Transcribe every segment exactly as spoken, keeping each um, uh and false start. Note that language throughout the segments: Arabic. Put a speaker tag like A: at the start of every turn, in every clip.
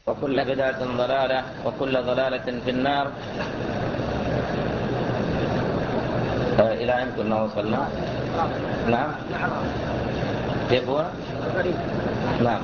A: وكل بدعة ضلالة وكل ضلالة في النار. إلى أين كنا وصلنا؟ نعم كيف هو؟ نعم.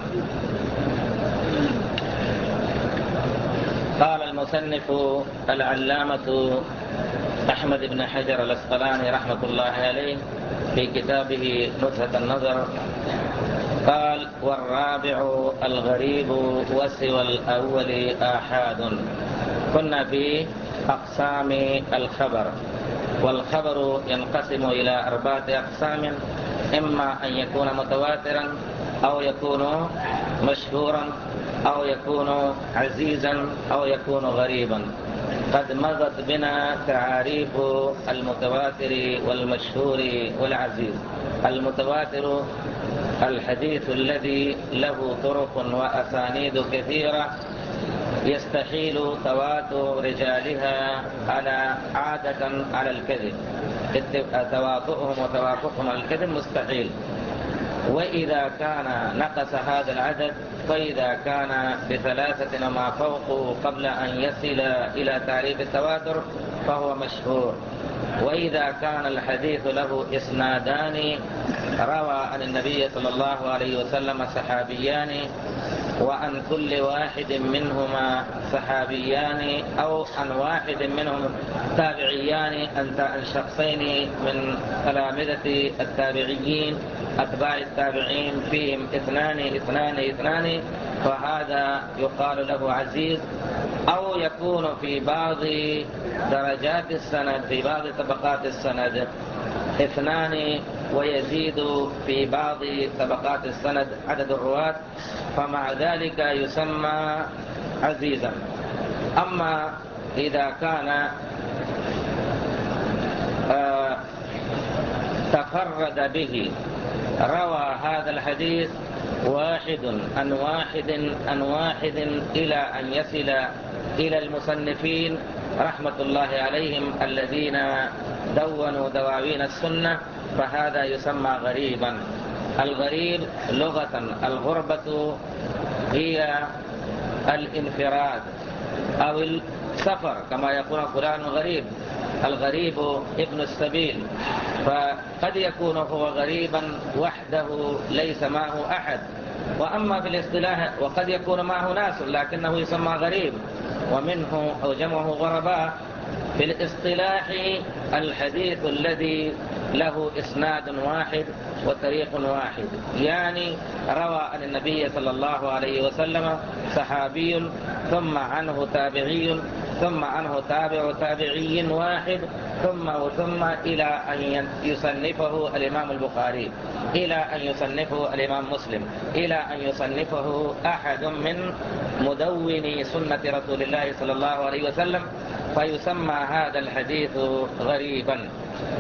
A: قال المصنف العلامة أحمد بن حجر العسقلاني رحمة الله عليه في كتابه نزهة النظر قال: والرابع الغريب وسوى الأول آحاد. كنا في أقسام الخبر، والخبر ينقسم إلى أربعة أقسام: إما أن يكون متواترا أو يكون مشهورا أو يكون عزيزا أو يكون غريبا. قد مضت بنا تعاريف المتواتر والمشهور والعزيز. المتواتر الحديث الذي له طرق وأسانيد كثيرة يستحيل تواتر رجالها على عادة على الكذب، تواطؤهم وتوافقهم على الكذب مستحيل. وإذا كان نقص هذا العدد، فإذا كان بثلاثة وما فوق قبل أن يصل إلى تعريف التواتر فهو مشهور. وإذا كان الحديث له إسنادان روى عن النبي صلى الله عليه وسلم صحابيان، وعن كل واحد منهما صحابيان أو عن واحد منهم تابعيان عن شخصين من تلامذة التابعيين أتباع التابعين فيهم اثنان اثنان اثنان فهذا يقال له عزيز. أو يكون في بعض درجات السند، في بعض طبقات السند اثنان ويزيد في بعض طبقات السند عدد الرواة، فمع ذلك يسمى عزيزا. أما إذا كان آه تفرد به، روى هذا الحديث واحد عن واحد عن واحد إلى أن يصل إلى المصنفين رحمة الله عليهم الذين دونوا دواوين السنة، فهذا يسمى غريبا. الغريب لغة الغربة هي الانفراد أو السفر، كما يقول فلان غريب. الغريب ابن السبيل، فقد يكون هو غريبا وحده ليس معه أحد. وأما في الاصطلاح وقد يكون معه ناس لكنه يسمى غريب، ومنه أو جمعه غرباء. في الاصطلاح الحديث الذي له إسناد واحد وطريق واحد، يعني روى عن النبي صلى الله عليه وسلم صحابي ثم عنه تابعي ثم عنه تابع تابعي واحد ثم وثم إلى أن يصنفه الإمام البخاري، إلى أن يصنفه الإمام مسلم، إلى أن يصنفه أحد من مدوني سنة رسول الله صلى الله عليه وسلم، فيسمى هذا الحديث غريبا.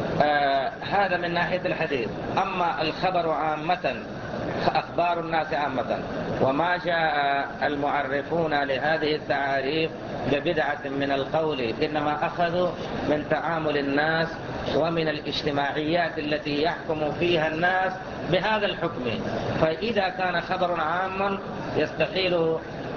A: آه هذا من ناحية الحديث. أما الخبر عامة، أخبار الناس عامة، وما جاء المعرفون لهذه التعاريف ببدعة من القول، إنما أخذوا من تعامل الناس ومن الاجتماعيات التي يحكم فيها الناس بهذا الحكم. فإذا كان خبر عاما يستحيل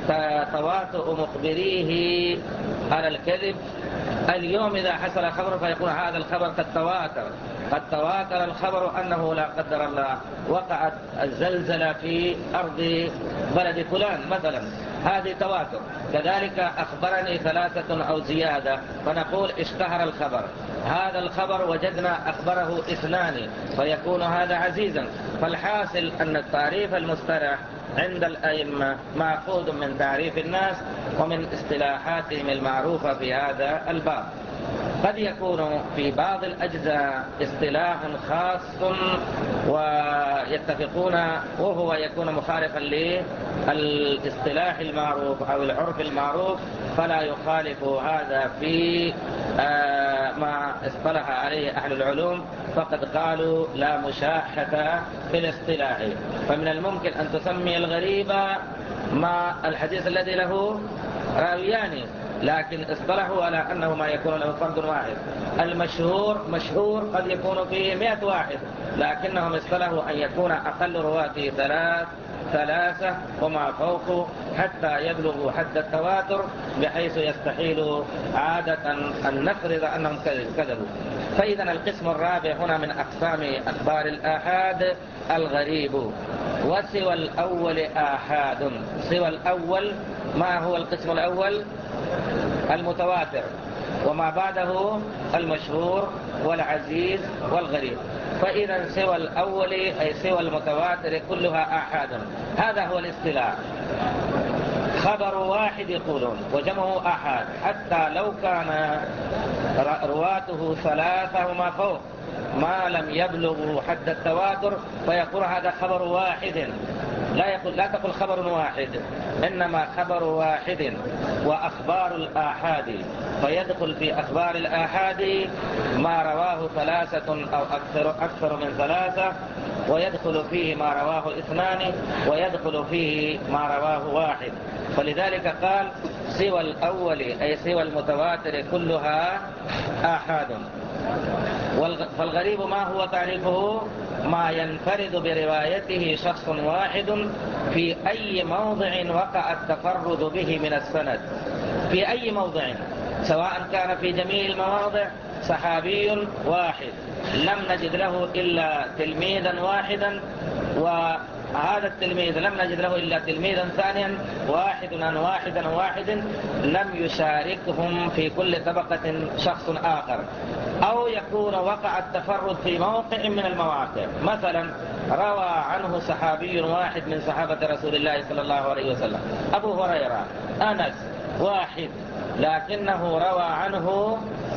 A: تواطؤ مخبريه على الكذب. اليوم إذا حصل خبر فيقول هذا الخبر قد تواتر، قد تواتر الخبر أنه لا قدر الله وقعت الزلزلة في أرض بلد فلان مثلا، هذه تواتر. كذلك أخبرني ثلاثة أو زيادة فنقول اشتهر الخبر. هذا الخبر وجدنا أخبره اثنان فيكون هذا عزيزا. فالحاصل أن التعريف المصطلح عند الأئمة مأخوذ من تعريف الناس ومن اصطلاحاتهم المعروفة في هذا الباب. قد يكون في بعض الأجزاء اصطلاح خاص ويتفقون وهو يكون مخالفا للاصطلاح المعروف أو العرف المعروف، فلا يخالف هذا في ما اصطلح عليه أهل العلوم، فقد قالوا لا مشاحة في الاصطلاح. فمن الممكن أن تسمي الغريب مع الحديث الذي له راويان، لكن اصطلحوا على أنه ما يكون له فرد واحد. المشهور مشهور قد يكون فيه مئة واحد، لكنهم اصطلحوا أن يكون أقل رواته ثلاث ثلاثة وما فوق حتى يبلغوا حد التواتر، بحيث يستحيل عادة أن نفرض أنهم كذبوا. فإذا القسم الرابع هنا من أقسام أخبار الآحاد الغريب. وسوى الأول آحاد. سوى الأول، ما هو القسم الأول؟ المتواتر، وما بعده المشهور والعزيز والغريب. فإذا سوى الأول أي سوى المتواتر كلها آحاد. هذا هو الاصطلاح. خبر واحد يقولون وجمعه آحاد، حتى لو كان رواته ثلاثة وما فوق ما لم يبلغوا حد التواتر فيقول هذا خبر واحد. لا يقول لا تقل خبر واحد، إنما خبر واحد. وأخبار الآحاد، فيدخل في أخبار الآحاد ما رواه ثلاثة أو أكثر, أكثر من ثلاثة، ويدخل فيه ما رواه اثنان، ويدخل فيه ما رواه واحد. فلذلك قال سوى الأول أي سوى المتواتر كلها آحاد. فالغريب ما هو تعريفه؟ ما ينفرد بروايته شخص واحد في أي موضع وقع التفرد به من السند. في أي موضع، سواء كان في جميع المواضع صحابي واحد لم نجد له إلا تلميذا واحدا، وهذا التلميذ لم نجد له إلا تلميذا ثانيا، واحد عن واحد عن واحد، لم يشاركهم في كل طبقة شخص آخر. أو يكون وقع التفرد في موقع من المواقع، مثلا روى عنه صحابي واحد من صحابة رسول الله صلى الله عليه وسلم، أبو هريرة، أنس، واحد، لكنه روى عنه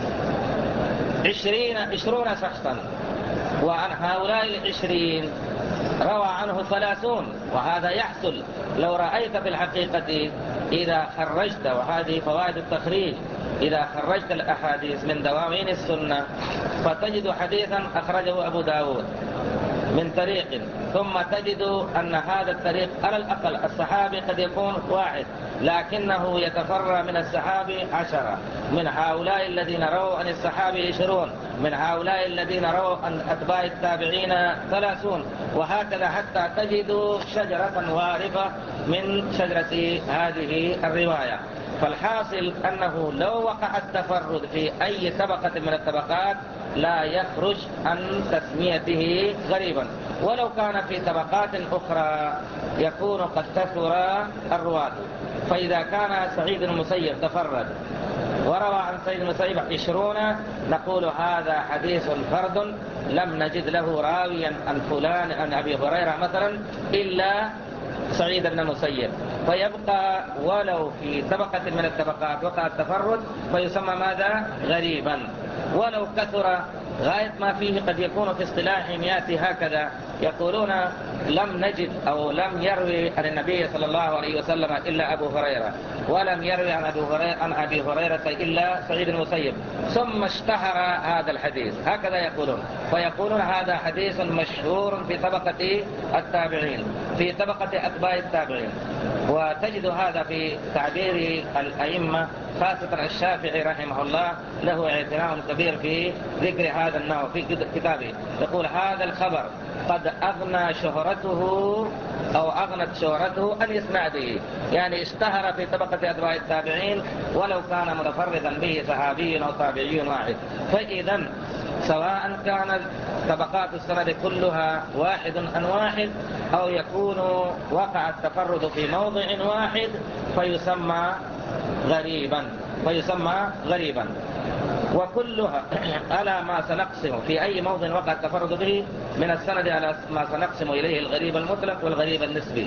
A: عشرين عشرون شخصا، وعن هؤلاء العشرين روى عنه ثلاثون. وهذا يحصل لو رأيت في الحقيقة إذا خرجت، وهذه فوائد التخريج، إذا خرجت الأحاديث من دواوين السنة فتجد حديثا أخرجه أبو داود من طريق، ثم تجد أن هذا الطريق على الأقل الصحابي قد يكون واحد، لكنه يتفرع من الصحابي عشرة، من هؤلاء الذين رووا عن الصحابي عشرون، من هؤلاء الذين رووا عن أتباع التابعين ثلاثون، وهكذا حتى تجد شجرة وارفة من شجرة هذه الرواية. فالحاصل أنه لو وقع التفرد في أي طبقة من الطبقات لا يخرج عن تسميته غريبا، ولو كان في طبقات أخرى يكون قد كثر الرواة. فإذا كان سعيد المسيب تفرد وروى عن سعيد المسيب عشرون، نقول هذا حديث فرد لم نجد له راويا عن فلان عن أبي هريرة مثلا إلا سعيد بن المسيب، فيبقى ولو في طبقة من الطبقات وقع التفرد فيسمى ماذا؟ غريبا. ولو كثر غاية ما فيه قد يكون في اصطلاحهم يأتي هكذا، يقولون لم نجد أو لم يروي عن النبي صلى الله عليه وسلم إلا أبو هريرة، ولم يروي عن أبي هريرة, عن أبي هريرة إلا سعيد المسيب، ثم اشتهر هذا الحديث، هكذا يقولون. فيقولون هذا حديث مشهور في طبقة التابعين، في طبقة أتباع التابعين. وتجد هذا في تعبير الأئمة، خاصة الشافعي رحمه الله له اعتناء كبير في ذكر هذا النوع في كتابه. يقول هذا الخبر قد أغنى شهرته أو أغنت شهرته عن إسناده، يعني اشتهر في طبقة أتباع التابعين ولو كان متفردا به صحابي أو تابعي واحد. فإذا سواء كانت طبقات السند كلها واحد عن واحد، أو يكون وقع التفرد في موضع واحد فيسمى غريبا فيسمى غريبا وكلها على ما سنقسم في أي موضع وقع التفرد به من السند على ما سنقسم إليه الغريب المطلق والغريب النسبي.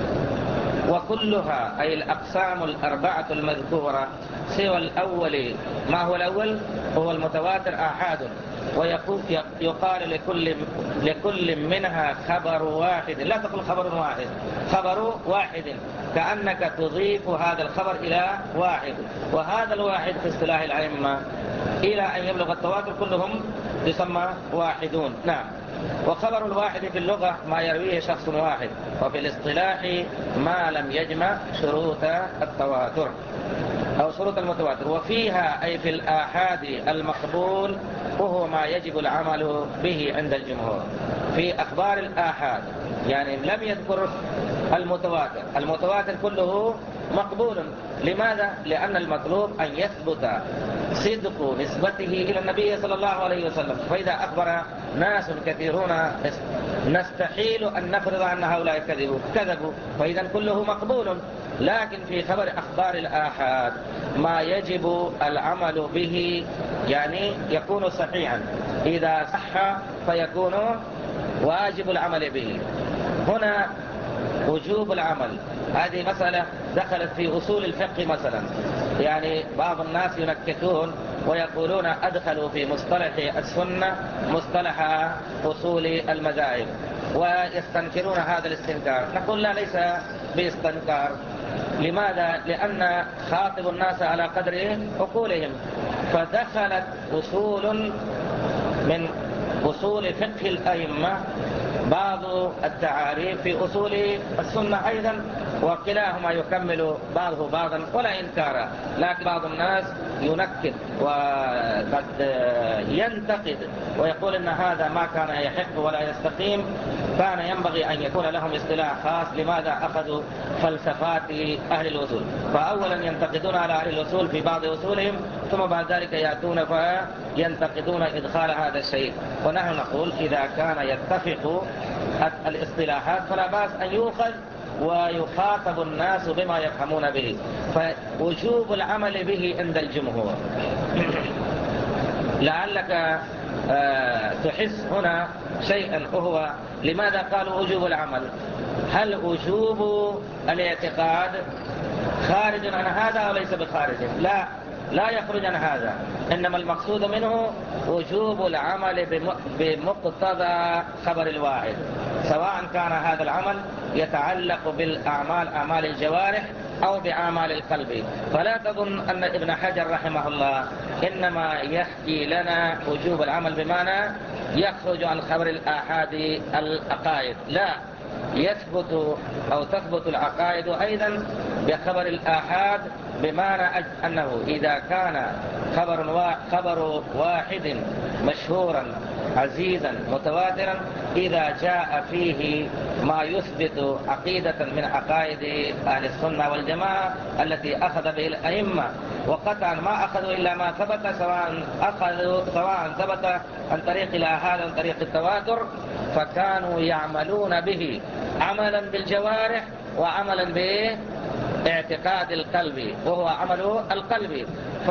A: وكلها أي الأقسام الأربعة المذكورة سوى الأول. ما هو الأول؟ هو المتواتر آحاد، ويقال لكل لكل منها خبر واحد. لا تقل خبر واحد، خبر واحد، كأنك تضيف هذا الخبر إلى واحد، وهذا الواحد في اصطلاح الأئمة إلى أن يبلغ التواتر كلهم يسمى واحدون. نعم. وخبر الواحد في اللغة ما يرويه شخص واحد، وفي الاصطلاح ما لم يجمع شروط التواتر أو شروط المتواتر. وفيها أي في الآحاد المقبول، وهو ما يجب العمل به عند الجمهور. في أخبار الآحاد يعني لم يذكر المتواتر. المتواتر كله مقبول. لماذا؟ لأن المطلوب أن يثبت صدق نسبته إلى النبي صلى الله عليه وسلم. فإذا أخبر ناس كثيرون نستحيل أن نفرض أن هؤلاء كذبوا كذبوا فإذا كله مقبول. لكن في خبر أخبار الآحاد ما يجب العمل به، يعني يكون صحيحا. إذا صح فيكون واجب العمل به. هنا وجوب العمل، هذه مسألة دخلت في أصول الفقه مثلا. يعني بعض الناس ينكتون ويقولون أدخلوا في مصطلح السنة مصطلح أصول المذاهب ويستنكرون هذا الاستنكار. نقول لا، ليس باستنكار. لماذا؟ لأن خاطب الناس على قدر عقولهم. فدخلت أصول من أصول فقه الأئمة بعض التعاريف في أصول السنة أيضا، وكلاهما يكمل بعضه بعضا ولا إنكار. لكن بعض الناس ينكد وقد ينتقد ويقول إن هذا ما كان يحق ولا يستقيم، كان ينبغي أن يكون لهم اصطلاح خاص. لماذا أخذوا فلسفات أهل الأصول؟ فأولا ينتقدون على أهل الأصول في بعض أصولهم، ثم بعد ذلك يأتون فينتقدون إدخال هذا الشيء. ونحن نقول إذا كان يتفق الاصطلاحات فلا بأس أن يؤخذ ويخاطب الناس بما يفهمون به. فوجوب العمل به عند الجمهور. لعلك تحس هنا شيئا، وهو لماذا قالوا وجوب العمل؟ هل وجوب الاعتقاد خارج عن هذا أو ليس بخارج؟ لا، لا يخرج عن هذا. إنما المقصود منه وجوب العمل بمقتضى خبر الواحد، سواء كان هذا العمل يتعلق بالأعمال أعمال الجوارح أو بأعمال القلب. فلا تظن أن ابن حجر رحمه الله إنما يحكي لنا وجوب العمل بمعنى يخرج عن خبر الآحاد العقائد. لا، يثبت أو تثبت العقائد أيضا بخبر الآحاد، بمعنى أنه إذا كان خبر خبر واحد مشهورا عزيزا متواترا، إذا جاء فيه ما يثبت عقيدة من عقائد أهل السنة والجماعة التي أخذ به الأئمة، وقطعا ما أخذوا إلا ما ثبت، سواء أخذوا سواء ثبت عن طريق الآحاد عن طريق التواتر، فكانوا يعملون به عملا بالجوارح وعملا باعتقاد القلب، وهو عمل القلب.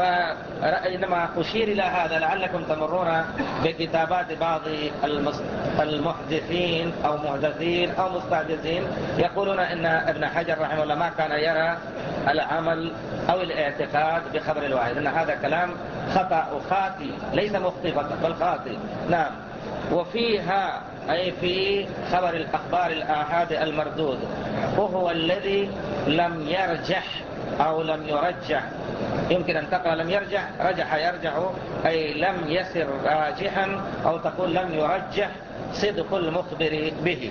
A: فإنما أشير إلى هذا لعلكم تمرون بكتابات بعض المحدثين أو محدثين أو مستحدثين يقولون إن ابن حجر رحمه الله ما كان يرى العمل أو الاعتقاد بخبر الواحد. إن هذا كلام خطأ وخاطئ، ليس مخطئ بل خاطئ. نعم. وفيها أي في خبر الأخبار الآحاد المردود، وهو الذي لم يرجح أو لم يرجح. يمكن أن تقرأ لم يرجح، رجح يرجح، أي لم يسر راجحا، أو تقول لم يرجح صدق المخبر به.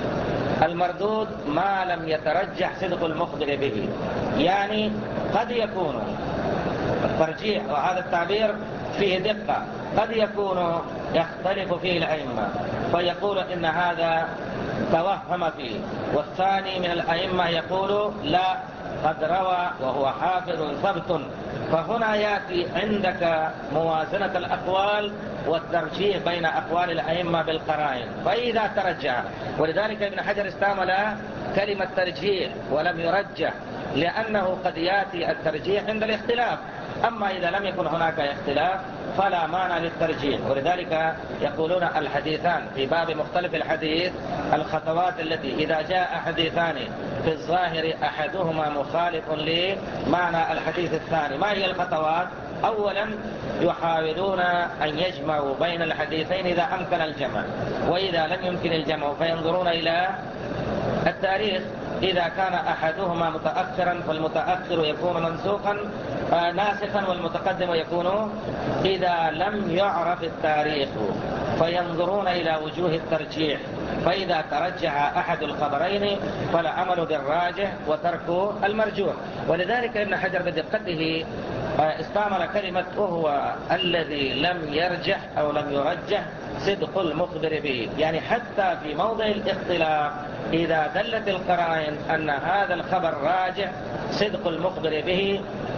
A: المردود ما لم يترجح صدق المخبر به. يعني قد يكون الترجيح، وهذا التعبير فيه دقة، قد يكون يختلف فيه الأئمة فيقول إن هذا توهم فيه، والثاني من الأئمة يقول لا، قد روى وهو حافظ ثبت. فهنا يأتي عندك موازنة الأقوال والترجيح بين أقوال الأئمة بالقرائن. فإذا ترجح، ولذلك ابن حجر استعمل كلمة ترجيح ولم يرجح، لأنه قد يأتي الترجيح عند الاختلاف. أما إذا لم يكن هناك اختلاف فلا مانع للترجيح. ولذلك يقولون الحديثان في باب مختلف الحديث الخطوات التي إذا جاء حديثان في الظاهر أحدهما مخالف لمعنى الحديث الثاني، ما هي الخطوات؟ أولا يحاولون أن يجمعوا بين الحديثين إذا أمكن الجمع، وإذا لم يمكن الجمع فينظرون إلى التاريخ. إذا كان أحدهما متأخرا فالمتأخر يكون منسوخا ناسخا، والمتقدم يكون، إذا لم يعرف التاريخ فينظرون إلى وجوه الترجيح. فإذا ترجح أحد الخبرين فالعمل بالراجح وترك المرجوح. ولذلك ابن حجر بدقته استعمل كلمة وهو الذي لم يرجح أو لم يرجح صدق المخبر به. يعني حتى في موضع الاختلاف إذا دلت القرائن أن هذا الخبر راجع صدق المخبر به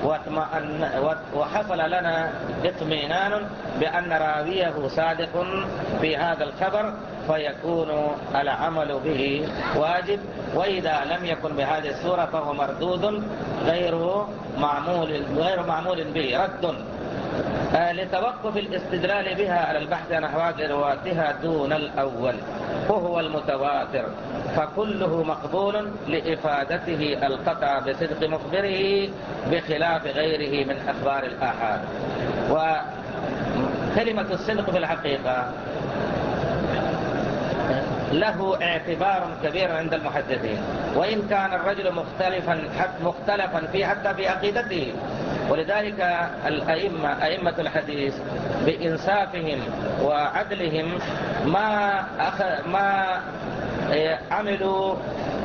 A: وحصل لنا اطمئنان بأن راويه صادق في هذا الخبر، فيكون العمل به واجب. وإذا لم يكن بهذه الصورة فهو مردود غير معمول غير معمول به رد. لتوقف الاستدلال بها على البحث عن أحوال رواتها دون الأول، وهو المتواتر، فكله مقبول لإفادته القطع بصدق مخبره بخلاف غيره من أخبار الآحاد. وكلمة الصدق في الحقيقة له اعتبار كبير عند المحدثين، وإن كان الرجل مختلفا مختلفا فيه حتى في عقيدته. ولذلك الأئمة أئمة الحديث بإنصافهم وعدلهم ما أخ... ما عملوا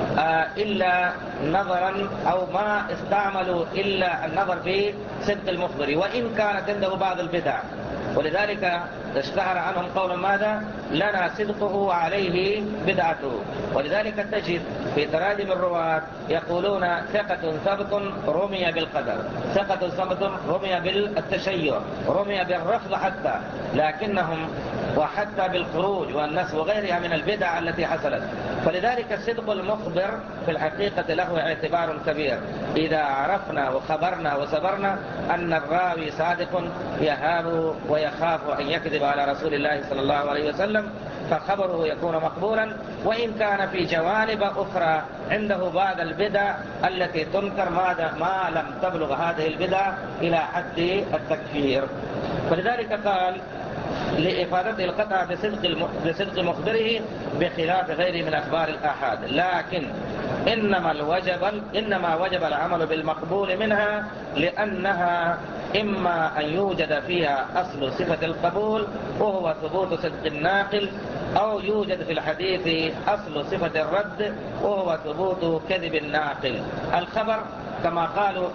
A: إلا نظرا أو ما استعملوا إلا النظر في صدق المخبر، وإن كانت عنده بعض البدع. ولذلك اشتهر عنهم قول ماذا؟ لنا صدقه وعليه بدعته. ولذلك تجد في تراجم الرواة يقولون ثقة ثبت رمي بالقدر، ثقة ثبت رمي بالتشيع، رمي بالرفض حتى، لكنهم وحتى بالخروج والنسب وغيرها من البدع التي حصلت. فلذلك صدق المخبر في الحقيقة له اعتبار كبير. إذا عرفنا وخبرنا وصبرنا أن الراوي صادق يهاب ويخاف أن يكذب على رسول الله صلى الله عليه وسلم، فخبره يكون مقبولا، وإن كان في جوانب أخرى عنده بعض البدع التي تنكر ما لم تبلغ هذه البدع إلى حد التكفير. فلذلك قال لإفادته القطع بصدق بصدق مخبره بخلاف غيره من أخبار الآحاد، لكن إنما الوجب إنما وجب العمل بالمقبول منها، لأنها إما أن يوجد فيها أصل صفة القبول وهو ثبوت صدق الناقل، أو يوجد في الحديث أصل صفة الرد وهو ثبوت كذب الناقل. الخبر كما قالوا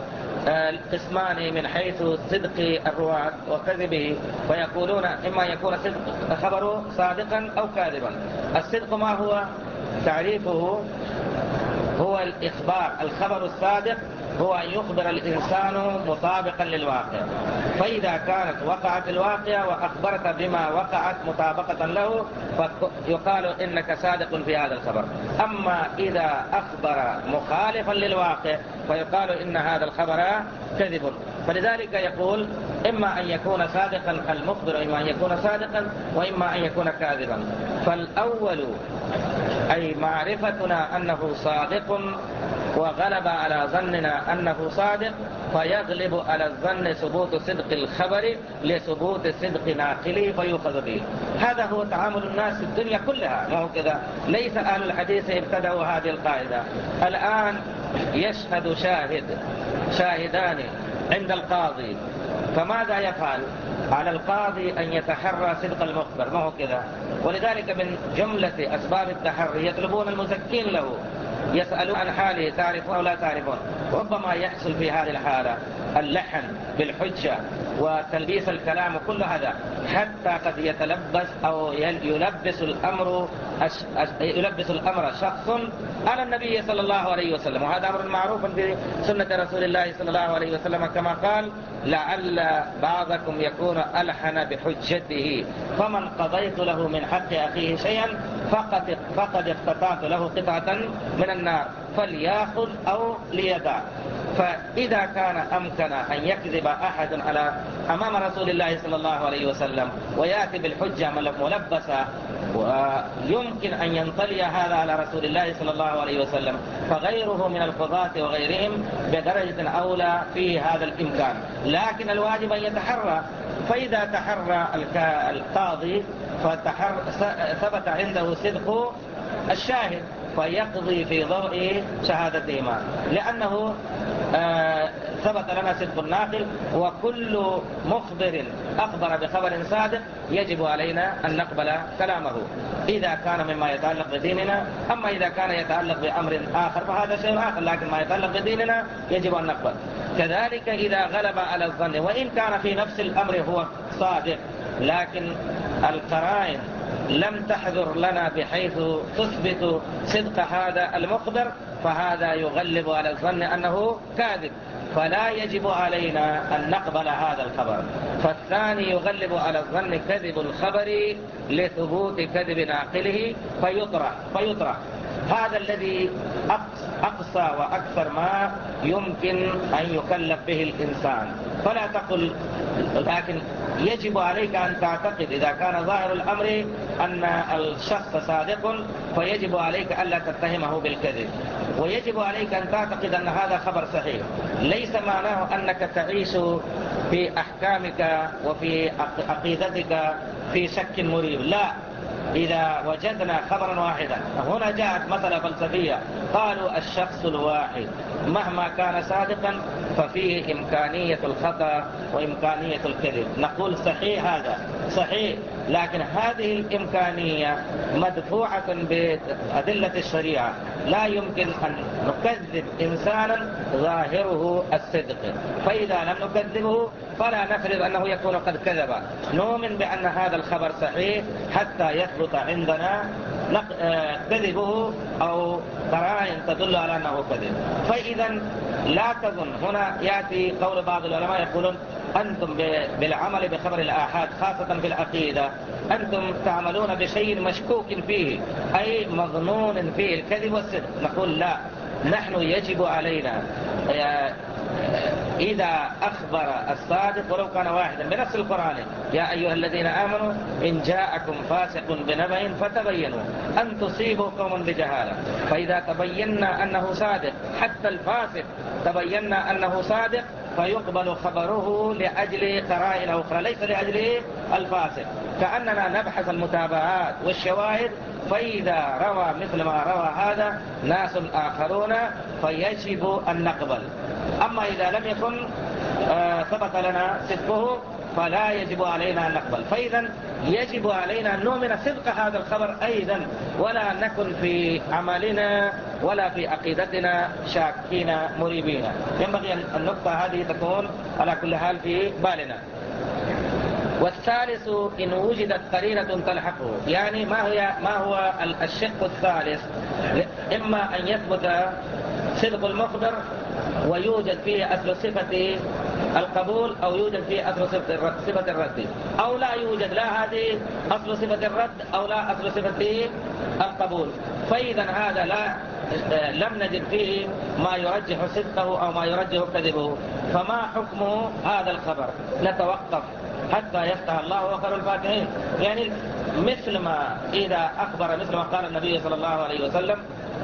A: القسمان من حيث صدق الرواة وكذبه، فيقولون إما يكون صدق خبره صادقا أو كاذبا. الصدق ما هو؟ تعريفه هو الإخبار. الخبر الصادق هو أن يخبر الإنسان مطابقا للواقع، فإذا كانت وقعت الواقع وأخبرت بما وقعت مطابقة له فيقال إنك صادق في هذا الخبر. أما إذا أخبر مخالفا للواقع فيقال إن هذا الخبر كذب. فلذلك يقول إما أن يكون صادقا المخبر، إما أن يكون صادقا، وإما أن يكون كاذبا. فالأول أي معرفتنا أنه صادق وغلب على ظننا أنه صادق، فيغلب على الظن ثبوت صدق الخبر لثبوت صدق ناقله فيؤخذ به. هذا هو تعامل الناس في الدنيا كلها، ما هو كذا؟ ليس أهل الحديث ابتدأوا هذه القاعدة. الآن يشهد شاهد شاهدان عند القاضي، فماذا يفعل؟ على القاضي أن يتحرى صدق المخبر، ما هو كذا؟ ولذلك من جملة أسباب التحري يطلبون المزكين له، يسألون عن حاله تعرفون أو لا تعرفون. ربما يحصل في هذه الحالة اللحن بالحجة وتلبيس الكلام وكل هذا، حتى قد يتلبس أو يلبس الأمر يلبس الأمر شخص على النبي صلى الله عليه وسلم، وهذا أمر معروف في سنة رسول الله صلى الله عليه وسلم كما قال: لعل بعضكم يكون ألحن بحجته، فمن قضيت له من حق أخيه شيئا فقد فقد اقتطعت له قطعة من النار فليأخذ أو ليدع. فإذا كان أمكن أن يكذب أحد على أمام رسول الله صلى الله عليه وسلم ويأتي بالحجة ملبسة، ويمكن أن ينطلي هذا على رسول الله صلى الله عليه وسلم، فغيره من القضاة وغيرهم بدرجة أولى في هذا الإمكان. لكن الواجب أن يتحرى، فإذا تحرى القاضي ثبت عنده صدق الشاهد فيقضي في ضوء شهادتهما، لأنه آه ثبت لنا صدق الناقل، وكل مخبر أخبر بخبر صادق يجب علينا أن نقبل كلامه إذا كان مما يتعلق بديننا. أما إذا كان يتعلق بأمر آخر فهذا شيء آخر، لكن ما يتعلق بديننا يجب أن نقبل. كذلك إذا غلب على الظن وإن كان في نفس الأمر هو صادق، لكن القرائن لم تحذر لنا بحيث تثبت صدق هذا المخبر، فهذا يغلب على الظن أنه كاذب، فلا يجب علينا أن نقبل هذا الخبر. فالثاني يغلب على الظن كذب الخبر لثبوت كذب ناقله فيطرح فيطرح هذا الذي أقصى وأكثر ما يمكن أن يكلف به الإنسان. فلا تقل، لكن يجب عليك أن تعتقد إذا كان ظاهر الأمر أن الشخص صادق، فيجب عليك ألا تتهمه بالكذب، ويجب عليك أن تعتقد أن هذا خبر صحيح. ليس معناه أنك تعيش في أحكامك وفي عقيدتك في شك مريب، لا. إذا وجدنا خبرا واحدا، هنا جاءت مسألة فلسفية، قالوا الشخص الواحد مهما كان صادقا ففيه إمكانية الخطأ وإمكانية الكذب. نقول صحيح، هذا صحيح، لكن هذه الإمكانية مدفوعة بأدلة الشريعة. لا يمكن أن نكذب إنسانا ظاهره الصدق، فإذا لم نكذبه فلا نفرض أنه يكون قد كذب. نؤمن بأن هذا الخبر صحيح حتى يثبت عندنا كذبه أو قرائن تدل على أنه كذب. فإذا لا تظن، هنا يأتي قول بعض العلماء يقولون أنتم بالعمل بخبر الآحاد خاصة في العقيدة أنتم تعملون بشيء مشكوك فيه، أي مظنون فيه الكذب والصدق. نقول لا، نحن يجب علينا إذا أخبر الصادق ولو كان واحدا بنفس القرآن، يا أيها الذين آمنوا إن جاءكم فاسق بنبأ فتبينوا أن تصيبوا قوما بجهالة، فإذا تبينا أنه صادق، حتى الفاسق تبينا أنه صادق، فيقبل خبره لأجل قرائن أخرى ليس لأجل الفاسق. كأننا نبحث المتابعات والشواهد، فإذا روى مثل ما روى هذا ناس آخرون فيجب أن نقبل. أما إذا لم يكن آه ثبت لنا صدقه فلا يجب علينا أن نقبل. فإذا يجب علينا أن نؤمن صدق هذا الخبر أيضا، ولا نكن في عملنا ولا في عقيدتنا شاكين مريبين. ينبغي النقطة هذه تكون على كل حال في بالنا. والثالث إن وجدت قرينة تلحقه، يعني ما هي ما هو الشق الثالث؟ إما أن يثبت صدق المخبر ويوجد فيه أصل صفة القبول، أو يوجد فيه أصل صفة الرد، أو لا يوجد لا هذه أصل صفة الرد أو لا أصل صفة القبول. فإذا هذا لا لم نجد فيه ما يرجح صدقه أو ما يرجح كذبه، فما حكم هذا الخبر؟ نتوقف حتى يفتح الله وخير الفاتحين. يعني مثل ما إذا أخبر مثل ما قال النبي صلى الله عليه وسلم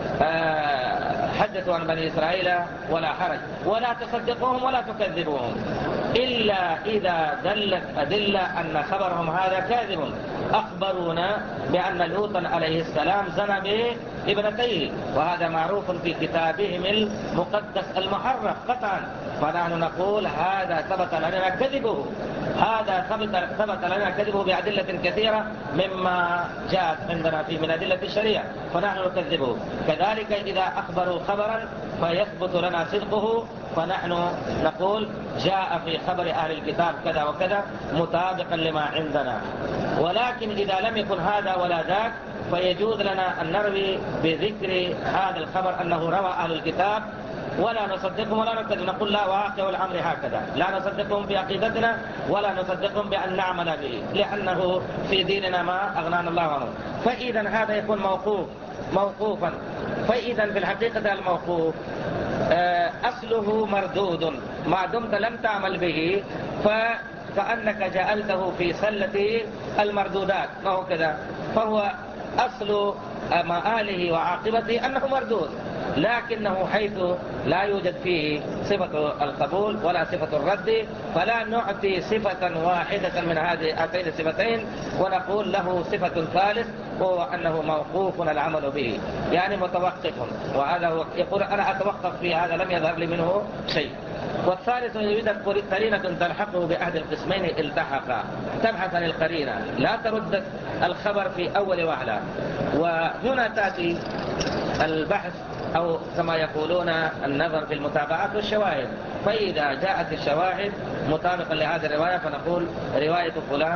A: حدثوا عن بني إسرائيل ولا حرج، ولا تصدقوهم ولا تكذبوهم إلا إذا دلت أدلة أن خبرهم هذا كاذب. أخبرونا بأن لوطا عليه السلام زنى بابنتيه، وهذا معروف في كتابهم المقدس المحرف قطعا، فنحن نقول هذا ثبت لنا كذبه، هذا ثبت لنا كذبه بأدلة كثيرة مما جاءت عندنا في من أدلة الشريعة، فنحن نكذبه. كذلك إذا أخبروا خبرا فيثبت لنا صدقه، فنحن نقول جاء في خبر أهل الكتاب كذا وكذا مطابقا لما عندنا. ولكن إذا لم يكن هذا ولا ذاك فيجوز لنا أن نروي بذكر هذا الخبر أنه روى أهل الكتاب ولا نصدقهم ولا نكذب. نقول لا، واقع الأمر هكذا، لا نصدقهم بعقيدتنا ولا نصدقهم بأن نعمل به، لأنه في ديننا ما أغنانا الله عنه. فإذا هذا يكون موقوف موقوفا. فإذا في الحقيقة الموقوف أصله مردود، ما دمت لم تعمل به فكأنك جعلته في سلة المردودات، ما هو كذا؟ فهو أصل مآله وعاقبته أنه مردود، لكنه حيث لا يوجد فيه صفة القبول ولا صفة الرد، فلا نعطي صفة واحدة من هاتين الصفتين ونقول له صفة ثالث، وهو أنه موقوف العمل به، يعني متوقف. وهذا هو يقول أنا أتوقف في هذا، لم يظهر لي منه شيء. والثالث يوجد قرينة تلحقه بأحد القسمين التحقا، تبحث عن القرينة، لا ترد الخبر في أول وهلة. وهنا تأتي البحث أو كما يقولون النظر في المتابعات والشواهد. فإذا جاءت الشواهد مطابقا لهذه الرواية فنقول رواية فلان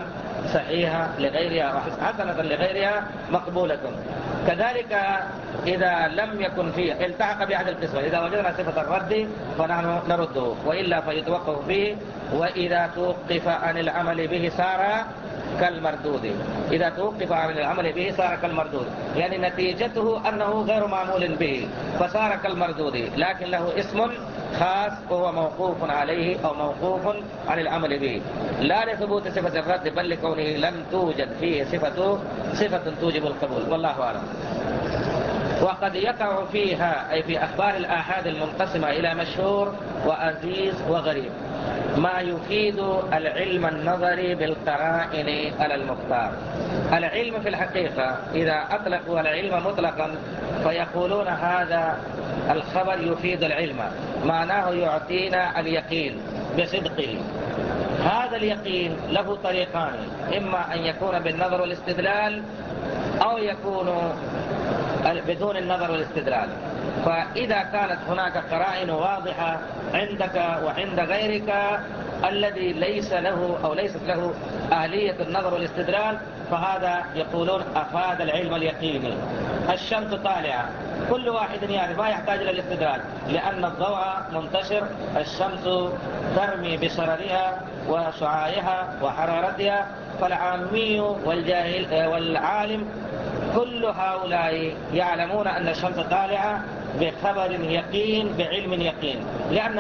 A: صحيحة لغيرها وحسنة لغيرها مقبولة. كذلك إذا لم يكن فيه التحق بأحد القسمين، إذا وجدنا صفة الرد فنحن نرده، وإلا فيتوقف فيه. وإذا توقف عن العمل به صار كالمردود، إذا توقف عن العمل به صار كالمردود، يعني نتيجته أنه غير معمول به فصار كالمردود، لكن له اسم خاص وهو موقوف عليه أو موقوف عن العمل به، لا لثبوت صفة الرد بل لكونه لم توجد فيه صفة صفة توجب القبول، والله أعلم. وقد يقع فيها أي في أخبار الآحاد المنقسمة إلى مشهور وعزيز وغريب ما يفيد العلم النظري بالقرائن على المختار. العلم في الحقيقة إذا أطلقوا العلم مطلقا فيقولون هذا الخبر يفيد العلم، معناه يعطينا اليقين بصدقه. هذا اليقين له طريقان، إما أن يكون بالنظر والاستدلال أو يكون بدون النظر والاستدلال. فإذا كانت هناك قرائن واضحة عندك وعند غيرك الذي ليس له أو ليست له أهلية النظر والاستدلال فهذا يقولون أفاد العلم اليقيني. الشمس طالعة، كل واحد يعرف ما يحتاج إلى الاستدلال لأن الضوء منتشر، الشمس ترمي بشررها وشعاعها وحرارتها، فالعامي والجاهل والعالم كل هؤلاء يعلمون أن الشمس طالعة بخبر يقين بعلم يقين، لأن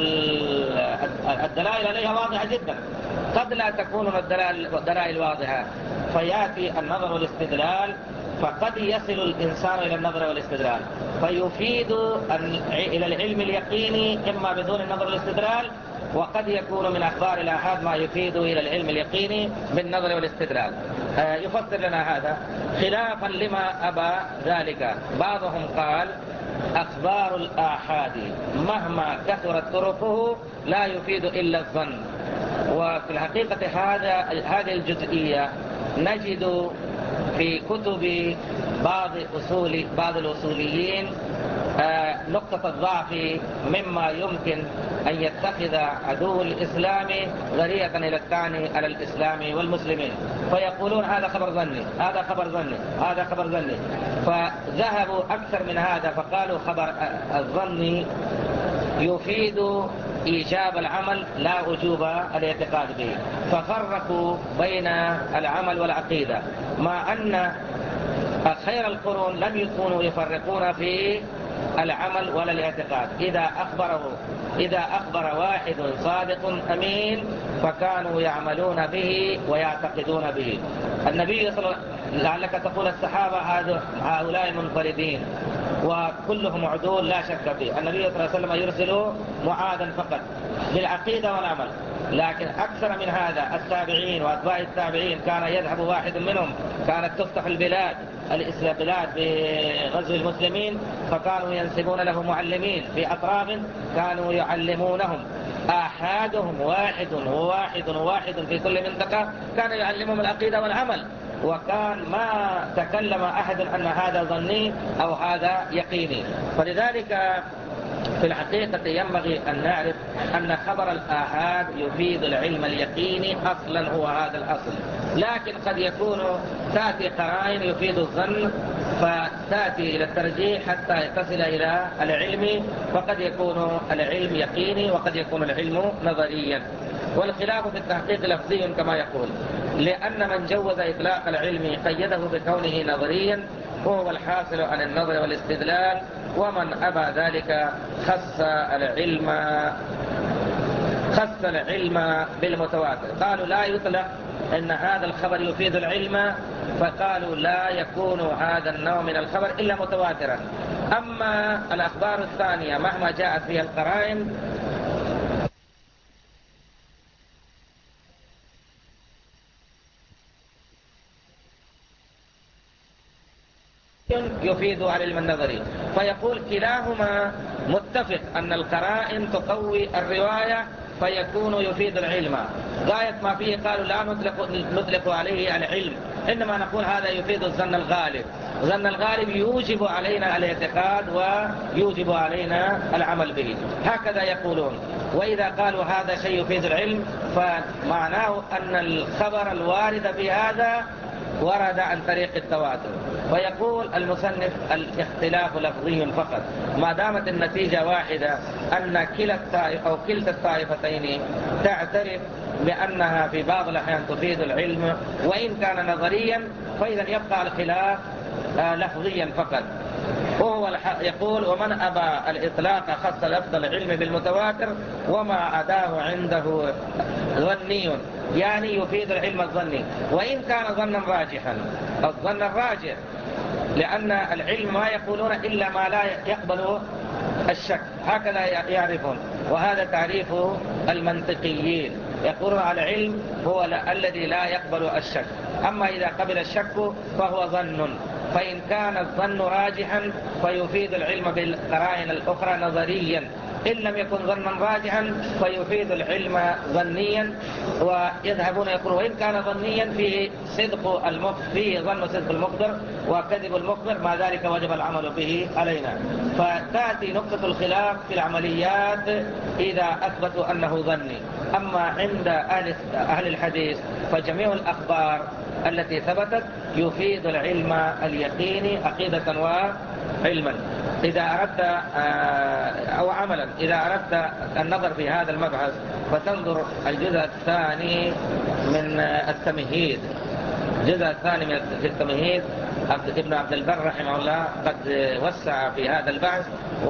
A: الدلائل عليها واضحة جدا. قد لا تكون الدلائل واضحة فيأتي النظر والاستدلال، فقد يصل الإنسان إلى النظر والاستدلال فيفيد إلى العلم اليقيني إما بدون النظر والاستدلال، وقد يكون من أخبار الآحاد ما يفيد إلى العلم اليقيني بالنظر والاستدلال. يفسر لنا هذا خلافا لما أبى ذلك. بعضهم قال أخبار الآحاد مهما كثرت طرقه لا يفيد إلا الظن. وفي الحقيقة هذا هذه الجزئية نجد في كتب بعض أصول بعض الأصوليين نقطة الضعف مما يمكن أن يتخذ عدو الإسلام ذريعة إلى الطعن على الإسلام والمسلمين، فيقولون هذا خبر ظني، هذا خبر ظني، هذا خبر ظني، فذهبوا أكثر من هذا فقالوا خبر الظني يفيد إيجاب العمل لا وجوب الاعتقاد به، ففرقوا بين العمل والعقيدة، مع أن خير القرون لم يكونوا يفرقون في العمل ولا الاعتقاد. إذا أخبره إذا أخبر واحد صادق أمين فكانوا يعملون به ويعتقدون به. النبي صلى الله عليه وسلم لعلك تقول الصحابة هؤلاء منفردين وكلهم عدول لا شك فيه. النبي صلى الله عليه وسلم يرسل معاذا فقط للعقيدة والعمل، لكن أكثر من هذا التابعين وأتباع التابعين كان يذهب واحد منهم، كانت تفتح البلاد الإسلام بلاد بغزو المسلمين فكانوا ينسبون له معلمين في أطراف كانوا يعلمونهم، آحادهم واحد وواحد وواحد في كل منطقة كان يعلمهم العقيدة والعمل، وكان ما تكلم أحد أن هذا ظني أو هذا يقيني. فلذلك في الحقيقة ينبغي أن نعرف أن خبر الآحاد يفيد العلم اليقيني أصلا، هو هذا الأصل، لكن قد يكون تأتي قرائن يفيد الظن فتأتي إلى الترجيح حتى تصل إلى العلم، فقد يكون العلم يقيني وقد يكون العلم نظريا. والخلاف في التحقيق لفظي كما يقول، لأن من جوز إطلاق العلم قيده بكونه نظريا وهو الحاصل عن النظر والاستدلال، ومن أبى ذلك خص العلم خص العلم بالمتواتر. قالوا لا يطلق أن هذا الخبر يفيد العلم، فقالوا لا يكون هذا النوع من الخبر إلا متواترا. أما الأخبار الثانية مهما جاءت فيها القرائن يفيد العلم النظري، فيقول كلاهما متفق أن القرائن تقوي الرواية فيكون يفيد العلم. غاية ما فيه قالوا لا نطلق, نطلق عليه العلم، إنما نقول هذا يفيد الظن الغالب، ظن الغالب يوجب علينا الاعتقاد ويوجب علينا العمل به، هكذا يقولون. وإذا قالوا هذا شيء يفيد العلم فمعناه أن الخبر الوارد بهذا ورد عن طريق التواتر. ويقول المصنف الاختلاف لفظي فقط، ما دامت النتيجة واحدة أن كلا الطائف أو كلتا الطائفتين تعترف بأنها في بعض الأحيان تفيد العلم وإن كان نظريا، فإذا يبقى الخلاف لفظيا فقط. وهو يقول ومن أبى الإطلاق خص لفظ العلم بالمتواتر وما عداه عنده ظني، يعني يفيد العلم الظني وإن كان ظنا راجحا. الظن الراجح لأن العلم ما يقولون إلا ما لا يقبل الشك، هكذا يعرفون، وهذا تعريف المنطقيين، يقولون على العلم هو الذي لا يقبل الشك، أما إذا قبل الشك فهو ظن، فإن كان الظن راجحا فيفيد العلم بالقرائن الأخرى نظريا، إن لم يكن ظنا راجحا فيفيد العلم ظنيا. ويذهبون يقولون وإن كان ظنيا فيه صدق المخبر، فيه ظن صدق المخبر وكذب المخبر، ما ذلك وجب العمل به علينا. فتأتي نقطة الخلاف في العمليات إذا أثبتوا أنه ظني. أما عند أهل, أهل الحديث فجميع الأخبار التي ثبتت يفيد العلم اليقيني عقيدة وعلما. إذا أردت أو عملا إذا أردت النظر في هذا المبحث فتنظر الجزء الثاني من التمهيد. الجزء الثاني من التمهيد ابن عبد البر رحمه الله قد وسع في هذا البحث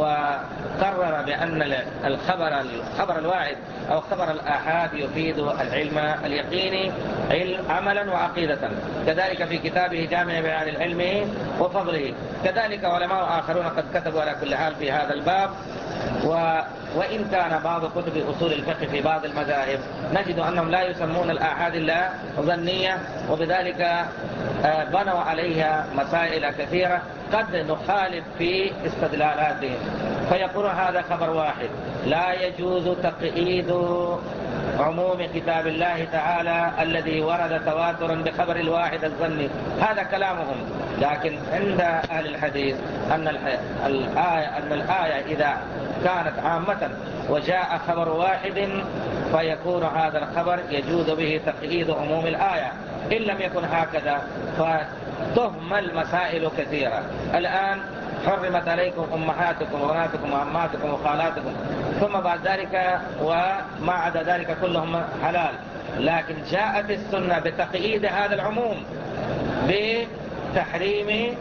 A: وقرر بأن الخبر الخبر الواحد أو خبر الآحاد يفيد العلم اليقيني عملا وعقيدة. كذلك في كتابه جامع بيان العلم وفضله. كذلك علماء آخرون قد كتبوا على كل حال في هذا الباب. و وإن كان بعض كتب أصول الفقه في بعض المذاهب نجد أنهم لا يسمون الآحاد إلا ظنية، وبذلك بنوا عليها مسائل كثيرة قد نخالف في استدلالاتهم. فيقول هذا خبر واحد لا يجوز تقييد عموم كتاب الله تعالى الذي ورد تواترا بخبر الواحد الظني، هذا كلامهم. لكن عند أهل الحديث أن الآية, أن الآية إذا كانت عامة وجاء خبر واحد فيكون هذا الخبر يجوز به تقييد عموم الآية. إن لم يكن هكذا فتهمل مسائل كثيرة. الآن حرمت عليكم أمهاتكم وبناتكم وعماتكم وخالاتكم، ثم بعد ذلك وما عدا ذلك كلهم حلال. لكن جاءت السنة بتقييد هذا العموم بتحريم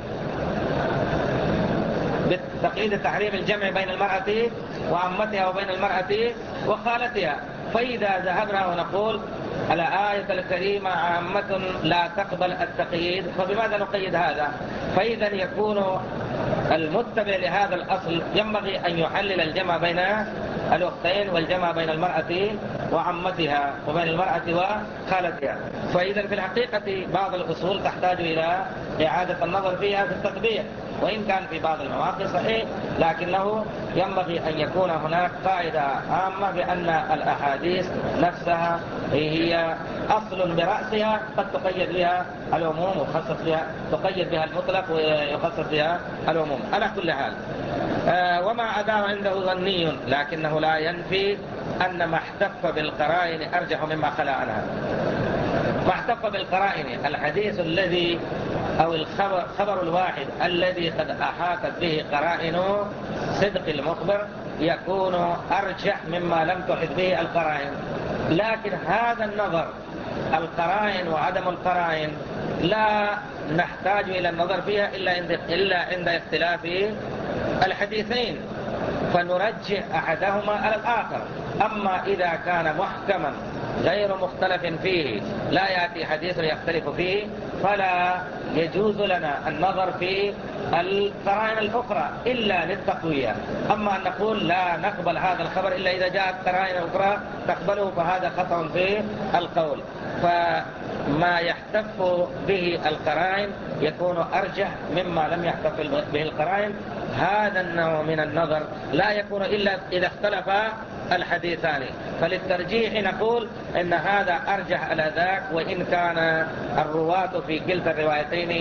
A: بتقييد تحريم الجمع بين المرأة وعمتها وبين المرأة وخالتها. فإذا ذهبنا ونقول الآية الكريمة عامة لا تقبل التقييد، فبماذا نقيد هذا؟ فإذا يكون المتبع لهذا الأصل ينبغي أن يحلل الجمع بين الأختين والجمع بين المرأة وعمتها وبين المرأة وخالتها. فإذا في الحقيقة بعض الأصول تحتاج إلى إعادة النظر فيها في التطبيق، وإن كان في بعض المواقف صحيح، لكنه ينبغي أن يكون هناك قاعدة عامة بأن الأحاديث نفسها هي أصل برأسها قد تقيد بها العموم ويخصص بها تقيد بها المطلق ويخصص بها العموم على كل حال. آه وما عداه عنده ظني، لكنه لا ينفي أن ما احتف بالقرائن أرجح مما خلا عنها. ما احتف بالقرائن الحديث الذي أو الخبر خبر الواحد الذي قد أحاطت به قرائن صدق المخبر يكون أرجح مما لم تحط به القرائن. لكن هذا النظر القرائن وعدم القرائن لا نحتاج إلى النظر فيها إلا عند إلا عند اختلاف الحديثين، فنرجح أحدهما على الآخر. أما إذا كان محكما غير مختلف فيه لا يأتي حديث يختلف فيه فلا يجوز لنا النظر في القرائن الأخرى إلا للتقوية. أما أن نقول لا نقبل هذا الخبر إلا إذا جاءت قرائن أخرى تقبله فهذا خطأ في القول. فما يحتف به القرائن يكون أرجح مما لم يحتف به القرائن. هذا النوع من النظر لا يكون إلا إذا اختلف الحديثان، فللترجيح نقول إن هذا أرجح على ذاك وإن كان الرواة في كلتا الروايتين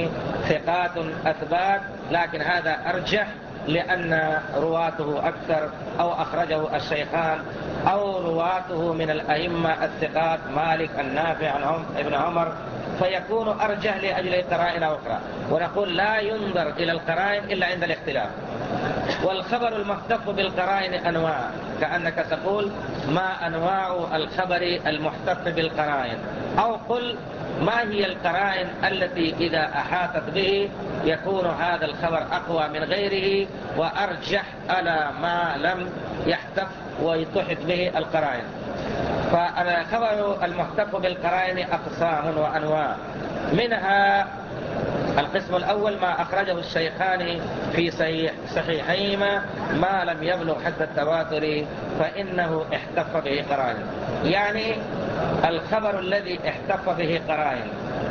A: ثقات أثبات، لكن هذا أرجح لأن رواته أكثر، أو أخرجه الشيخان، أو رواته من الأئمة الثقات مالك النافع عن ابن عمر، فيكون أرجح لأجل قرائن أخرى. ونقول لا ينظر إلى القرائن إلا عند الاختلاف. والخبر المحتف بالقرائن أنواع، كأنك تقول ما أنواع الخبر المحتف بالقرائن، أو قل ما هي القرائن التي إذا أحاطت به يكون هذا الخبر أقوى من غيره وأرجح على ما لم يحتف ويتحد به القرائن. فالخبر المحتف بالقرائن أقسام وأنواع، منها القسم الأول ما أخرجه الشيخان في صحيحيهما ما لم يبلغ حد التواتر فإنه احتف به قرائن. يعني الخبر الذي احتف به قرائن،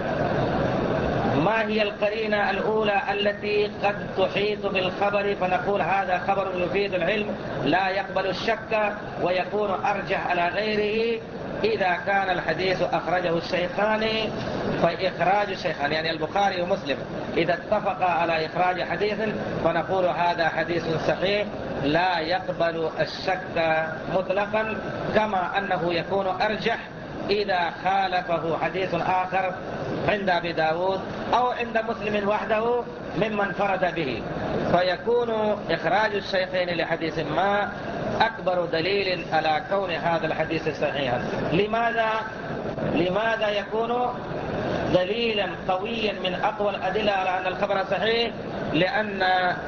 A: ما هي القرينة الأولى التي قد تحيط بالخبر فنقول هذا خبر يفيد العلم لا يقبل الشك ويكون أرجح على غيره؟ إذا كان الحديث أخرجه الشيخان فإخراج الشيخان، يعني البخاري ومسلم إذا اتفقا على إخراج حديث فنقول هذا حديث صحيح لا يقبل الشك مطلقا، كما أنه يكون أرجح إذا خالفه حديث آخر عند أبي داود أو عند مسلم وحده ممن فرد به، فيكون إخراج الشيخين لحديث ما أكبر دليل على كون هذا الحديث صحيحا. لماذا؟ لماذا يكون دليلا قويا من أقوى الأدلة على أن الخبر صحيح؟ لأن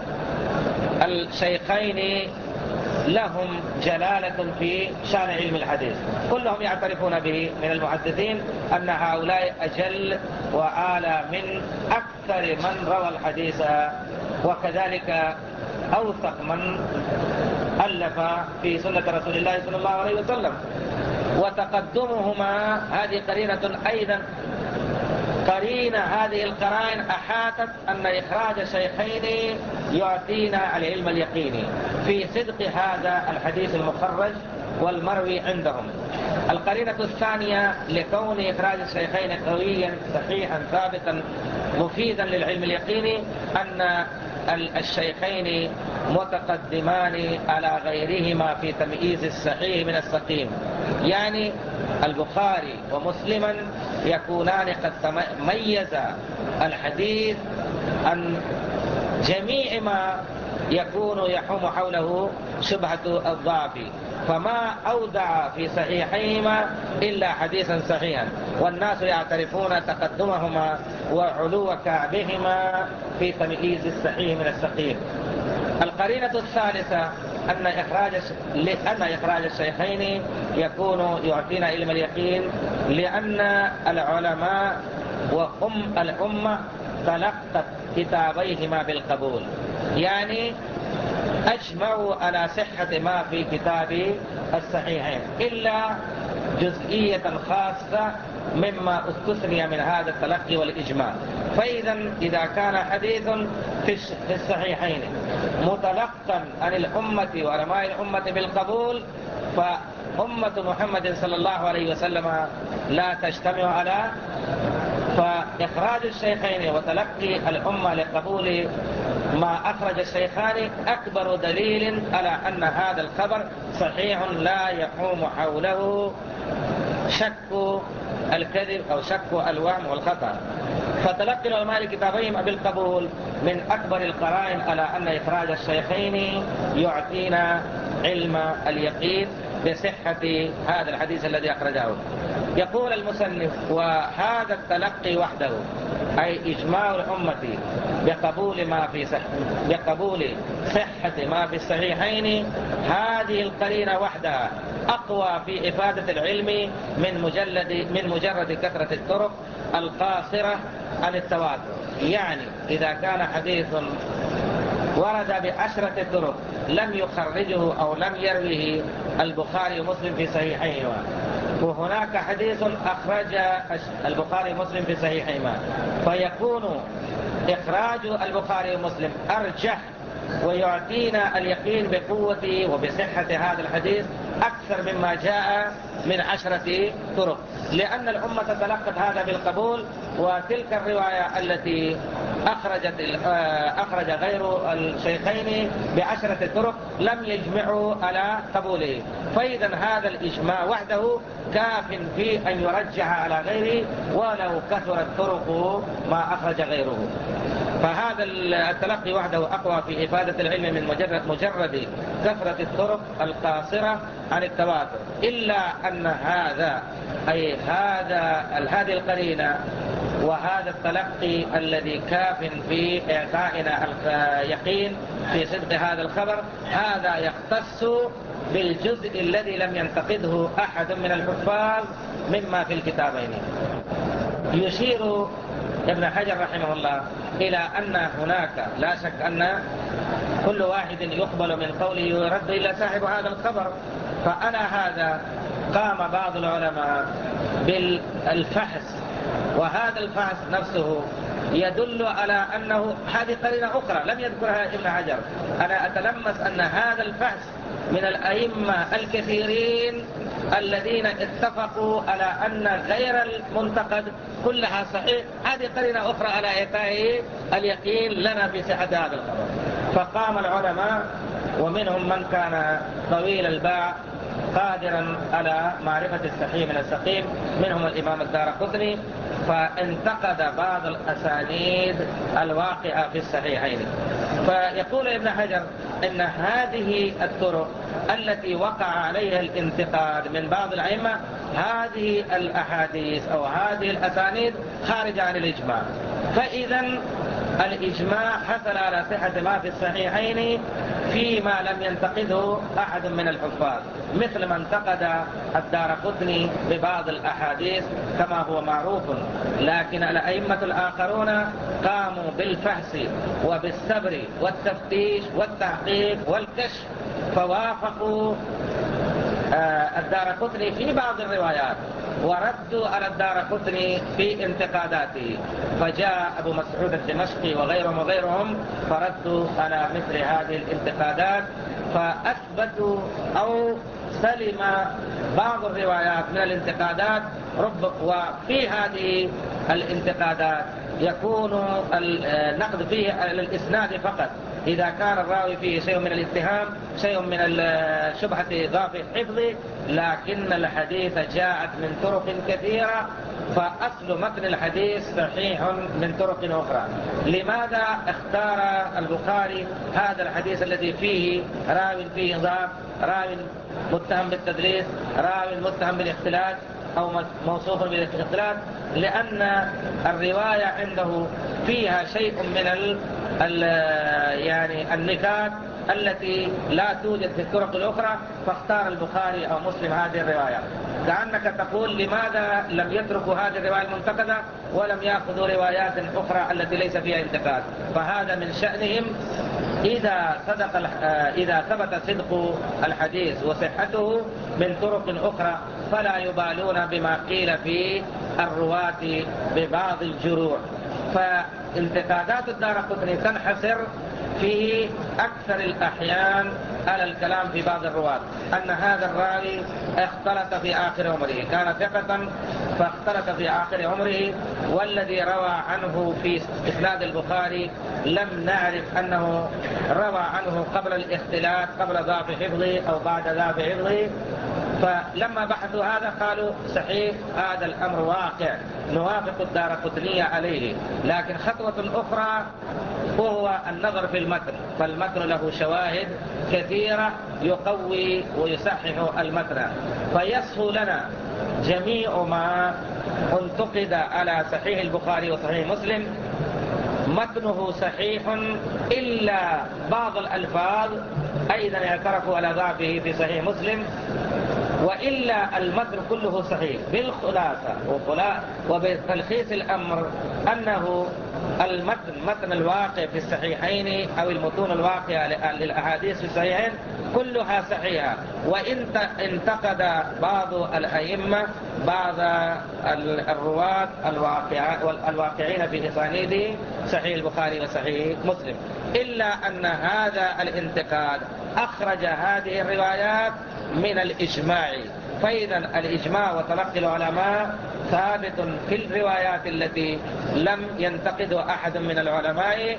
A: الشيخين لهم جلالة في شأن علم الحديث، كلهم يعترفون به من المحدثين أن هؤلاء أجل وأعلى من أكثر من روى الحديث، وكذلك أوثق من ألف في سنة رسول الله صلى الله عليه وسلم. وتقدمهما هذه قرينة أيضا، قرينة هذه القرائن أحاطت أن إخراج شيخين يعطينا العلم اليقيني في صدق هذا الحديث المخرج والمروي عندهم. القرينة الثانية لكون إخراج الشيخين قويا صحيحا ثابتا مفيدا للعلم اليقيني أن الشيخين متقدمان على غيرهما في تمييز الصحيح من السقيم، يعني البخاري ومسلما يكونان قد ميزا الحديث عن جميع ما يكون يحوم حوله شبهة الضعف، فما أودع في صحيحيهما إلا حديثا صحيحا، والناس يعترفون تقدمهما وعلو كعبهما في تمييز الصحيح من السقيم. القرينة الثالثة أن إخراج لأن إخراج الشيخين يكون يعطينا علم اليقين، لأن العلماء وأم الأمة تلقت كتابيهما بالقبول، يعني أجمعوا على صحة ما في كتاب الصحيحين إلا جزئية خاصة مما استثني من هذا التلقي والإجماع. فإذا إذا كان حديث في الصحيحين متلقا عن الأمة وعلماء الأمة بالقبول، فأمة محمد صلى الله عليه وسلم لا تجتمع على فإخراج الشيخين وتلقي الأمة لقبول ما أخرج الشيخان أكبر دليل على أن هذا الخبر صحيح لا يحوم حوله شك الكذب أو شك الوهم والخطأ. فتلقي العلماء لكتابيهم بالقبول من أكبر القرائن على أن إخراج الشيخين يعطينا علم اليقين بصحة هذا الحديث الذي أخرجه. يقول المصنف: وهذا التلقي وحده أي إجماع الأمة بقبول ما في صح بقبول صحة ما في الصحيحين، هذه القرينة وحدها أقوى في إفادة العلم من مجلد من مجرد كثرة الطرق القاصرة عن التواتر. يعني إذا كان حديث ورد بعشرة طرق لم يخرجه أو لم يرويه البخاري ومسلم في صحيحيهما، وهناك حديث أخرج البخاري ومسلم في صحيحيهما، فيكون إخراج البخاري ومسلم أرجح ويعطينا اليقين بقوة وبصحة هذا الحديث أكثر مما جاء من عشرة طرق، لأن الأمة تلقت هذا بالقبول. وتلك الرواية التي أخرجت أخرج غير الشيخين بعشرة طرق لم يجمعوا على قبوله. فإذا هذا الإجماع وحده كاف في أن يرجح على غيره ولو كثرت طرق ما أخرج غيره. فهذا التلقي وحده أقوى في إفادة العلم من مجرد, مجرد كثرة الطرق القاصرة عن التواتر، إلا أن هذا أي هذا هذه القرينة وهذا التلقي الذي كاف في إعطائنا اليقين في صدق هذا الخبر، هذا يختص بالجزء الذي لم ينتقده أحد من الحفاظ مما في الكتابين. يشير ابن حجر رحمه الله إلى أن هناك لا شك أن كل واحد يقبل من قوله يرد إلى صاحب هذا الخبر. فأنا هذا قام بعض العلماء بالفحص، وهذا الفحص نفسه يدل على أنه هذه قرينة أخرى لم يذكرها ابن حجر. أنا أتلمس أن هذا الفحص من الأئمة الكثيرين الذين اتفقوا على أن غير المنتقد كلها صحيح، هذه قرينة أخرى على إعطاء اليقين لنا في صحة هذا الخبر. فقام العلماء ومنهم من كان طويل الباع قادرا على معرفة الصحيح من السقيم، منهم الإمام الدارقطني، فانتقد بعض الأسانيد الواقعة في الصحيحين. فيقول ابن حجر إن هذه الطرق التي وقع عليها الانتقاد من بعض الأئمة هذه الأحاديث أو هذه الأسانيد خارجة عن الإجماع. فإذا الإجماع حصل على صحة ما في الصحيحين فيما لم ينتقده أحد من الحفاظ، مثل ما انتقد الدارقطني ببعض الأحاديث كما هو معروف. لكن الأئمة الآخرون قاموا بالفحص وبالصبر والتفتيش والتحقيق والكشف، فوافقوا الدارقطني في بعض الروايات وردوا على الدارقطني في انتقاداته. فجاء أبو مسعود الدمشقي وغيرهم وغيرهم فردوا على مثل هذه الانتقادات، فأثبتوا أو سلم بعض الروايات من الانتقادات. رب وفي هذه الانتقادات يكون النقد فيه على الإسناد فقط، إذا كان الراوي فيه شيء من الاتهام شيء من الشبهة ضعف حفظه، لكن الحديث جاءت من طرق كثيرة، فأصل متن الحديث صحيح من طرق أخرى. لماذا اختار البخاري هذا الحديث الذي فيه راوي فيه ضعف، راوي متهم بالتدليس، راوي متهم بالاختلاس أو موصوف بالاختلاس؟ لأن الرواية عنده فيها شيء من ال ال يعني النكات التي لا توجد في الطرق الأخرى، فاختار البخاري أو مسلم هذه الرواية. كأنك تقول لماذا لم يتركوا هذه الرواية المنتقدة ولم يأخذوا روايات أخرى التي ليس فيها انتقاد؟ فهذا من شأنهم إذا صدق إذا ثبت صدق الحديث وصحته من طرق أخرى فلا يبالون بما قيل في الرواة ببعض الجروح. فانتقادات الدارقطني تنحصر في أكثر الأحيان على الكلام في بعض الرواة، أن هذا الراوي اختلط في آخر عمره، كان ثقة فاختلط في آخر عمره، والذي روى عنه في إسناد البخاري لم نعرف أنه روى عنه قبل الاختلاط، قبل ضعف حفظه أو بعد ضعف حفظه. فلما بحثوا هذا قالوا صحيح هذا الأمر واقع نوافق الدارقطني عليه، لكن خطوة أخرى وهو النظر في المتن، فالمتن له شواهد كثيرة يقوي ويصحح المتن، فيسهل لنا جميع ما انتقد على صحيح البخاري وصحيح مسلم متنه صحيح إلا بعض الألفاظ أيضا اعترفوا على ضعفه في صحيح مسلم، وإلا المتن كله صحيح. بالخلاصة وبتلخيص الأمر أنه المتن متن الواقع في الصحيحين أو المتون الواقعة للأحاديث في الصحيحين كلها صحيحة، وإن انتقد بعض الأئمة بعض الرواة الواقعين في أسانيد صحيح البخاري وصحيح مسلم، إلا أن هذا الانتقاد أخرج هذه الروايات من الإجماع، فإذا الإجماع وتلقي العلماء ثابت في الروايات التي لم ينتقده أحد من العلماء،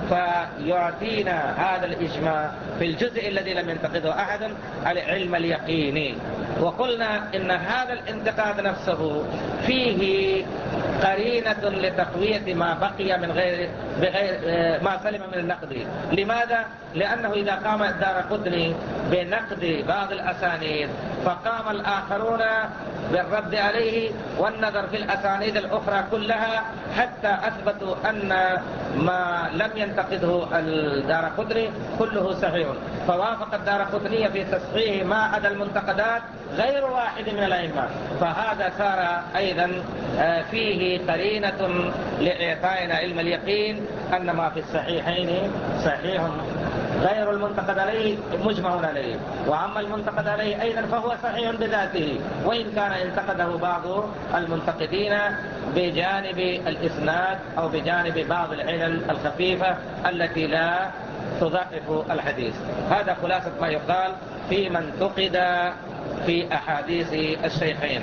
A: فيعطينا هذا الإجماع في الجزء الذي لم ينتقده أحد العلم اليقيني. وقلنا إن هذا الانتقاد نفسه فيه قرينة لتقوية ما بقي من غير بغير ما سلم من النقد. لماذا؟ لأنه إذا قام الدارقطني بنقد بعض الأسانيد فقام الآخرون بالرد عليه والنظر في الأسانيد الأخرى كلها حتى أثبتوا أن ما لم ينتقده الدارقطني كله صحيح، فوافق الدارقطني في تصحيح ما عدا المنتقدات غير واحد من الأئمة. فهذا صار أيضا فيه قرينة لإعطائنا علم اليقين أن ما في الصحيحين صحيح غير المنتقد عليه مجمع عليه، وأما المنتقد عليه أيضا فهو صحيح بذاته، وإن كان انتقده بعض المنتقدين بجانب الإسناد أو بجانب بعض العلل الخفيفة التي لا تضعف الحديث. هذا خلاصة ما يقال في من انتقد في أحاديث الشيخين،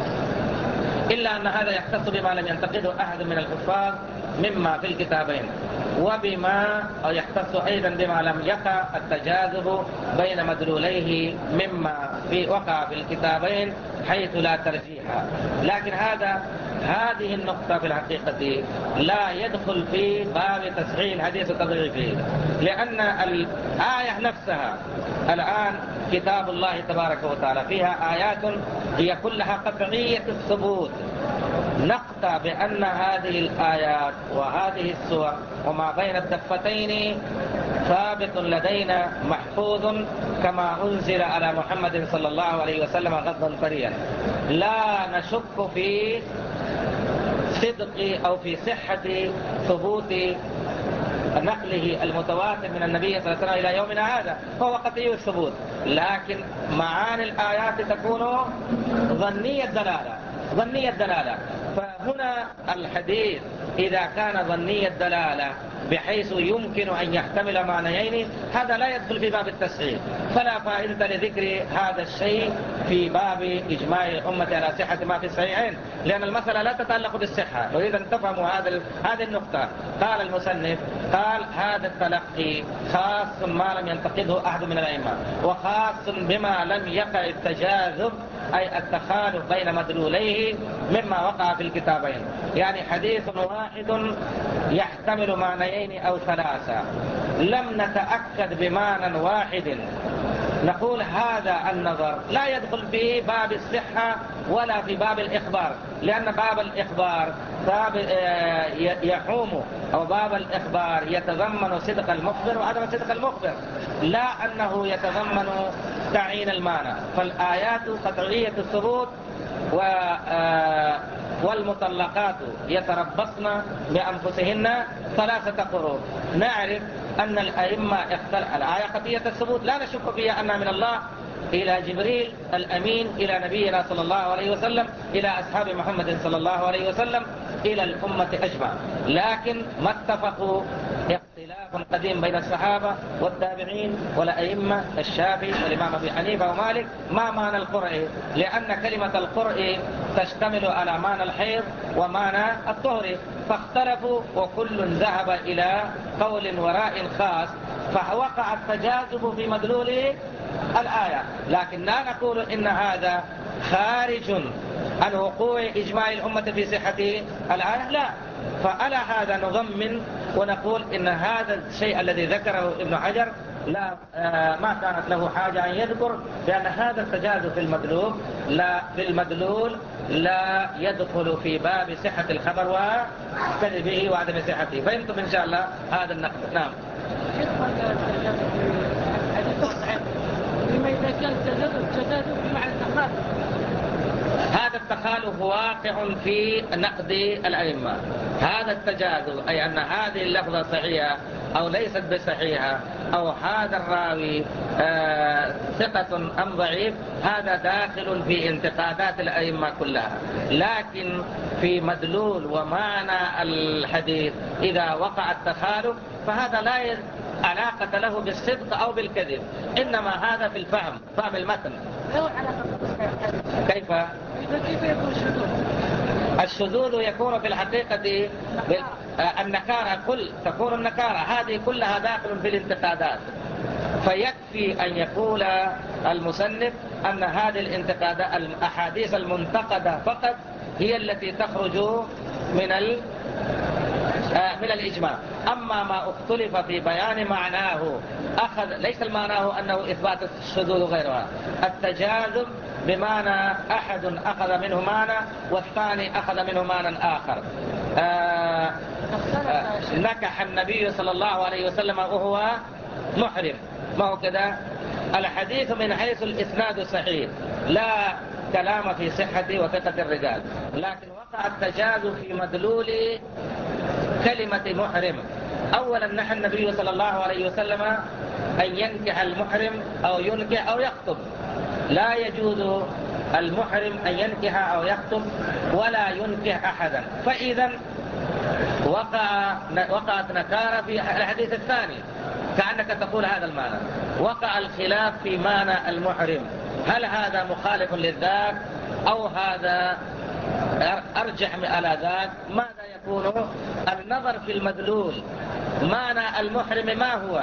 A: إلا أن هذا يختص بما لم ينتقده أحد من الحفاظ مما في الكتابين، وبما يختص أيضا بما لم يقع التجاذب بين مدلوليه مما في وقع في الكتابين حيث لا ترجيح. لكن هذا هذه النقطة في الحقيقة لا يدخل في باب تصحيح الحديث وتضعيفه، لأن الآية نفسها الآن كتاب الله تبارك وتعالى فيها آيات هي كلها قطعية الثبوت، نقطع بأن هذه الآيات وهذه السور وما بين الدفتين ثابت لدينا محفوظ كما أنزل على محمد صلى الله عليه وسلم غضا طريا، لا نشك في صدق أو في صحة ثبوت نقله المتواتر من النبي صلى الله عليه وسلم إلى يومنا هذا، فهو قطعي الثبوت. لكن معاني الآيات تكون ظنية الدلالة ظنية الدلالة فهنا الحديث إذا كان ظنية الدلالة بحيث يمكن أن يحتمل معنيين هذا لا يدخل في باب التصحيح، فلا فائدة لذكر هذا الشيء في باب إجماع الأمة على صحة ما في الصحيحين، لأن المسألة لا تتعلق بالصحة. نريد أن تفهموا هذا هذه النقطة. قال المصنف قال هذا التلقي خاص ما لم ينتقده أحد من الأئمة، وخاص بما لم يقع التجاذب أي التخالف بين مدلوليه مما وقع في الكتابين، يعني حديث واحد يحتمل معنيين أو ثلاثة لم نتأكد بمعنى واحد نقول هذا النظر لا يدخل في باب الصحة ولا في باب الإخبار، لأن باب الإخبار باب يحوم أو باب الإخبار يتضمن صدق المخبر وعدم صدق المخبر، لا أنه يتضمن تعيين المعنى. فالآيات قطعية الثبوت و والمطلقات يتربصن بأنفسهن ثلاثة قروء. نعرف أن الأئمة اختلف الآية قطعية الثبوت لا نشك فيها أنها من الله إلى جبريل الأمين إلى نبينا صلى الله عليه وسلم إلى أصحاب محمد صلى الله عليه وسلم إلى الأمة أجمع، لكن ما اتفقوا اختلاف قديم بين الصحابة والتابعين والأئمة الشافعي والإمام أبي حنيفة ومالك ما معنى القرء، لأن كلمة القرء تشتمل على معنى الحيض ومعنى الطهر، فاختلفوا وكل ذهب إلى قول وراء خاص، فوقع التجاذب في مدلول الآية. لكن لا نقول إن هذا خارج عن وقوع إجماع الأمة في صحة الآية، لا، فعلى هذا نضمن ونقول إن هذا الشيء الذي ذكره ابن حجر لا آه ما كانت له حاجة أن يذكر، لأن هذا التجاذب في المدلول لا في المدلول لا يدخل في باب صحة الخبر وكذبه وعدم صحته. فهمتم إن شاء الله هذا النقد. نعم.
B: لما إذا كان التجاذب بمعنى التخالف،
A: هذا التخالف واقع في نقد الأئمة. هذا التجاذب أي أن هذه اللفظة صحيحة أو ليست بصحيحة أو هذا الراوي آه ثقة أم ضعيف، هذا داخل في انتقادات الأئمة كلها. لكن في مدلول ومعنى الحديث إذا وقع التخالف فهذا لا علاقة له بالصدق أو بالكذب، إنما هذا في الفهم، فهم المتن. كيف؟
B: كيف يكون شذوذ؟
A: الشذوذ يكون في الحقيقة بال- النكارة، كل تكون النكارة هذه كلها داخل في الانتقادات، فيكفي أن يقول المصنف أن هذه الانتقادات الأحاديث المنتقدة فقط هي التي تخرج من ال من الإجماع. أما ما اختلف في بيان معناه أخذ ليس معناه أنه إثبات الشذوذ غيرها، التجاذب بمعنى أحد أخذ منه معنى والثاني أخذ منه معنى آخر. آه آه نكح النبي صلى الله عليه وسلم وهو محرم، ما هو كده؟ الحديث من حيث الإسناد صحيح، لا كلام في صحة وثقة الرجال، لكن وقع التجاذب في مدلول كلمة محرم. أولا نهى النبي صلى الله عليه وسلم أن ينكح المحرم أو ينكح أو يخطب، لا يجوز المحرم أن ينكح أو يخطب ولا ينكح أحدا، فإذا وقع وقعت نكارة في الحديث الثاني، كأنك تقول هذا المعنى. وقع الخلاف في معنى المحرم، هل هذا مخالف للذاك أو هذا أرجح على ذاك؟ ماذا يكون؟ النظر في المدلول، معنى المحرم ما هو؟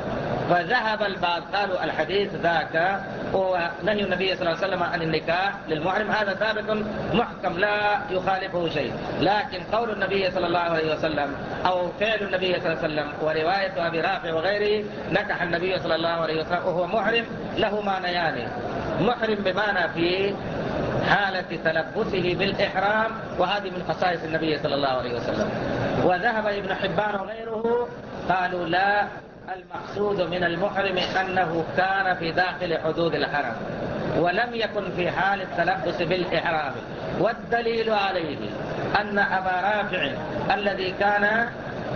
A: فذهب البعض قالوا الحديث ذاك هو نهي النبي صلى الله عليه وسلم عن النكاح للمحرم، هذا ثابت محكم لا يخالفه شيء، لكن قول النبي صلى الله عليه وسلم أو فعل النبي صلى الله عليه وسلم ورواية أبي رافع وغيره نكح النبي صلى الله عليه وسلم وهو محرم له معنيان: محرم بمعنى في حالة تلبسه بالإحرام، وهذه من خصائص النبي صلى الله عليه وسلم. وذهب ابن حبان وغيره قالوا لا، المقصود من المحرم أنه كان في داخل حدود الحرم ولم يكن في حال التلبس بالإحرام. والدليل عليه أن أبا رافع الذي كان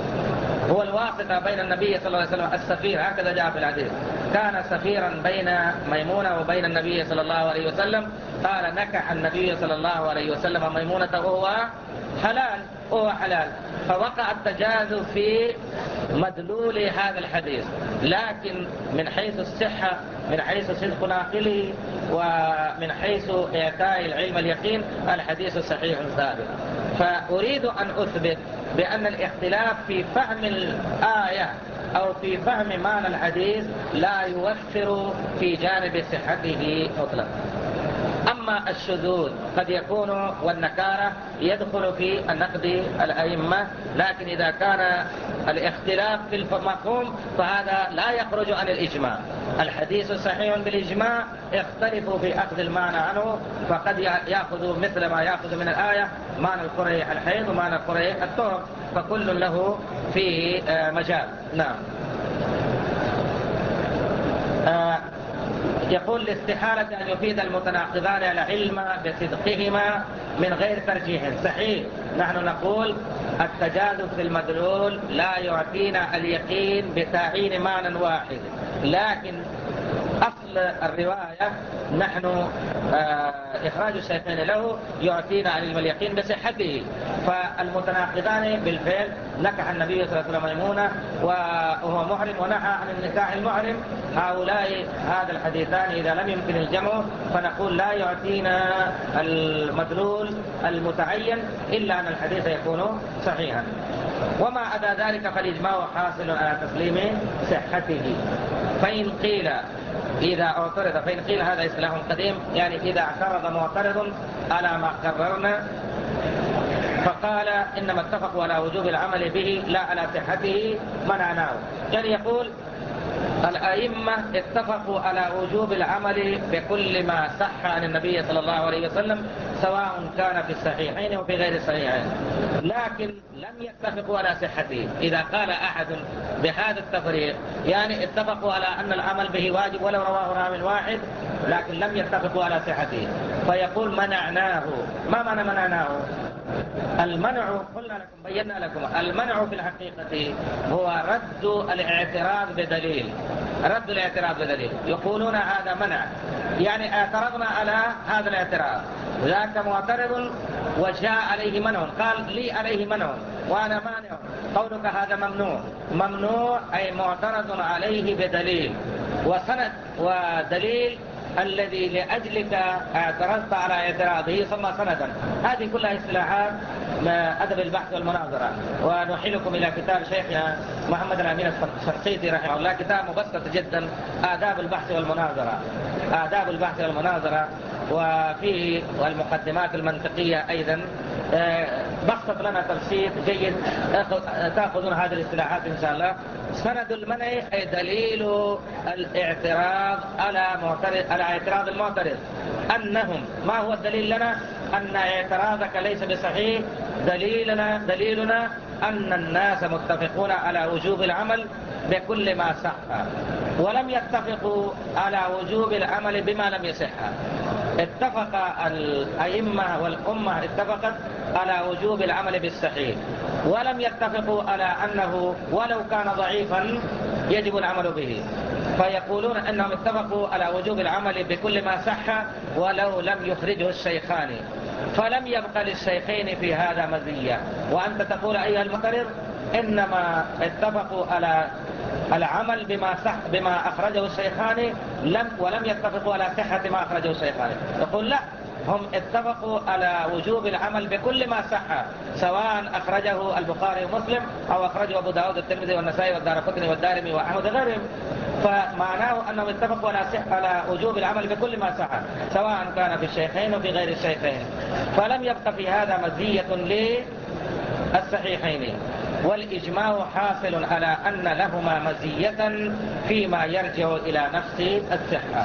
A: هو الواسطة بين النبي صلى الله عليه وسلم، السفير، هكذا جاء في الحديث، كان سفيرا بين ميمونة وبين النبي صلى الله عليه وسلم، قال نكح النبي صلى الله عليه وسلم ميمونة وهو حلال وهو حلال، فوقع التجاذب في مدلول هذا الحديث. لكن من حيث الصحة، من حيث صدق ناقله، ومن حيث إعطاء العلم اليقين، الحديث صحيح ثابت. فأريد أن أثبت بأن الاختلاف في فهم الآية أو في فهم معنى الحديث لا يؤثر في جانب صحته مطلقا. أما الشذوذ قد يكون والنكارة يدخل في النقد الأئمة، لكن إذا كان الاختلاف في المفهوم فهذا لا يخرج عن الإجماع. الحديث صحيح بالإجماع، اختلفوا في أخذ المعنى عنه، فقد يأخذ مثل ما يأخذ من الآية معنى القرء الحيض ومعنى القرء الطهر، فكل له فيه مجال. نعم. آه يقول الاستحالة أن يفيد المتناقضان العلم بصدقهما من غير ترجيح. صحيح، نحن نقول التجاذب في المدلول لا يعطينا اليقين بتعيين معنى واحد، لكن أصل الرواية نحن آه إخراج الشيخين له يعطينا علم اليقين بصحته. فالمتناقضان بالفعل، نكح النبي صلى الله عليه وسلم ميمونة وهو محرم ونهى عن النكاح المحرم، هؤلاء هذا الحديثان إذا لم يمكن الجمع فنقول لا يعطينا المدلول المتعين إلا أن الحديث يكون صحيحا. وما أدى ذلك فالإجماع حاصل على تسليم صحته. فإن قيل إذا اعترض، فإن قيل هذا إصلاح قديم، يعني إذا اعترض معترض على ما قررنا فقال إنما اتفقوا على وجوب العمل به لا على صحته منعناه، يعني يقول الأئمة اتفقوا على وجوب العمل بكل ما صح عن النبي صلى الله عليه وسلم سواء كان في الصحيحين وفي غير الصحيحين، لكن لم يتفقوا على صحته. إذا قال أحد بهذا التفريق يعني اتفقوا على أن العمل به واجب ولو رواه راو واحد، لكن لم يتفقوا على صحته، فيقول منعناه. ما معنى منعناه؟ المنع قلنا لكم بينا لكم المنع في الحقيقة هو رد الاعتراض بدليل، رد الاعتراض بدليل. يقولون هذا منع، يعني اعترضنا على هذا الاعتراض، ذاك معترض وجاء عليه منع، قال لي عليه منع وأنا مانع، قولك هذا ممنوع. ممنوع أي معترض عليه بدليل وسند ودليل الذي لأجلك اعترضت على اعتراضه يسمى سندا. هذه كلها اصطلاحات أدب البحث والمناظرة. ونحيلكم إلى كتاب شيخنا محمد الأمين الشنقيطي رحمه الله، كتاب مبسط جدا، آداب البحث والمناظرة. آداب البحث والمناظرة، وفيه المقدمات المنطقية أيضا. بسط لنا تبسيط جيد تأخذون هذه الاصطلاحات إن شاء الله. سند المنع أي دليل الاعتراض على معترض، على اعتراض المعترض. أنهم، ما هو الدليل لنا؟ أن اعتراضك ليس بصحيح. دليلنا دليلنا أن الناس متفقون على وجوب العمل بكل ما صح، ولم يتفقوا على وجوب العمل بما لم يصح. اتفق الأئمة والأمة اتفقت على وجوب العمل بالصحيح، ولم يتفقوا على أنه ولو كان ضعيفا يجب العمل به. فيقولون أنهم اتفقوا على وجوب العمل بكل ما صح ولو لم يخرجه الشيخان، فلم يبقى للشيخين في هذا مزية. وأنت تقول أيها المعترض إنما اتفقوا على العمل بما صح بما أخرجه الشيخان لم ولم يتفقوا على صحة ما أخرجه الشيخان. يقول لا، هم اتفقوا على وجوب العمل بكل ما صح، سواء أخرجه البخاري ومسلم أو أخرجه أبو داود والترمذي والنسائي والدارقطني والدارمي وأحمد وغيرهم. فمعناه أنهم اتفقوا على على وجوب العمل بكل ما صح، سواء كان في الشيخين وفي غير الشيخين. فلم يبق في هذا مزية للصحيحين، والإجماع حاصل على أن لهما مزية فيما يرجع إلى نفس الصحة.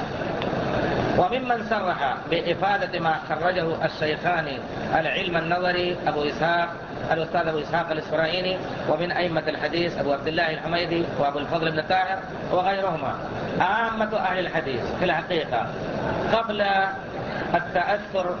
A: وممن صرح بإفادة ما خرجه الشيخان العلم النظري أبو إسحاق الأستاذ أبو إسحاق الإسفرايني، ومن أئمة الحديث أبو عبد الله الحميدي وأبو الفضل بن طاهر وغيرهما. عامة أهل الحديث في الحقيقة قبل التأثر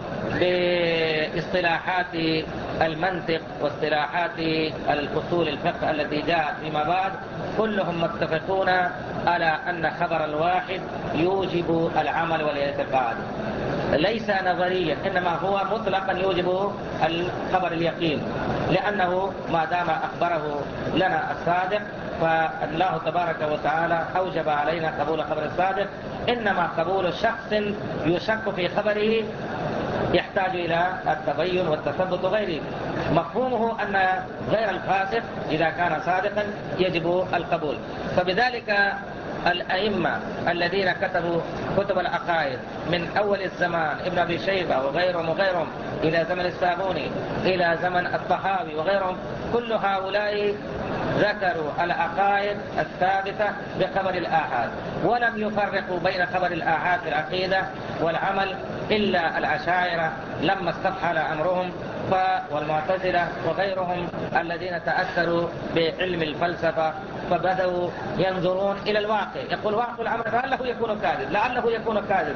A: باصطلاحات المنطق واصطلاحات الأصول الفقه التي جاءت فيما بعد، كلهم متفقون على أن خبر الواحد يوجب العمل والاعتقاد، ليس نظريا، إنما هو مطلقا يوجب الخبر اليقين، لأنه ما دام أخبره لنا الصادق فالله تبارك وتعالى أوجب علينا قبول خبر الصادق. إنما قبول شخص يشك في خبره يحتاج إلى التبين والتثبت وغيره. مفهومه أن غير الفاسق إذا كان صادقا يجب القبول. فبذلك الأئمة الذين كتبوا كتب العقائد من أول الزمان، ابن أبي شيبة وغيرهم وغيرهم، إلى زمن الصابوني، إلى زمن الطحاوي وغيرهم، كل هؤلاء ذكروا العقائد الثابتة بخبر الآحاد، ولم يفرقوا بين خبر الآحاد في العقيدة والعمل إلا الأشاعرة لما استفحل أمرهم، والمعتزلة وغيرهم الذين تأثروا بعلم الفلسفة فبدأوا ينظرون إلى الواقع، يقول واقع العمل لعله يكون كاذب، لعله يكون كاذب،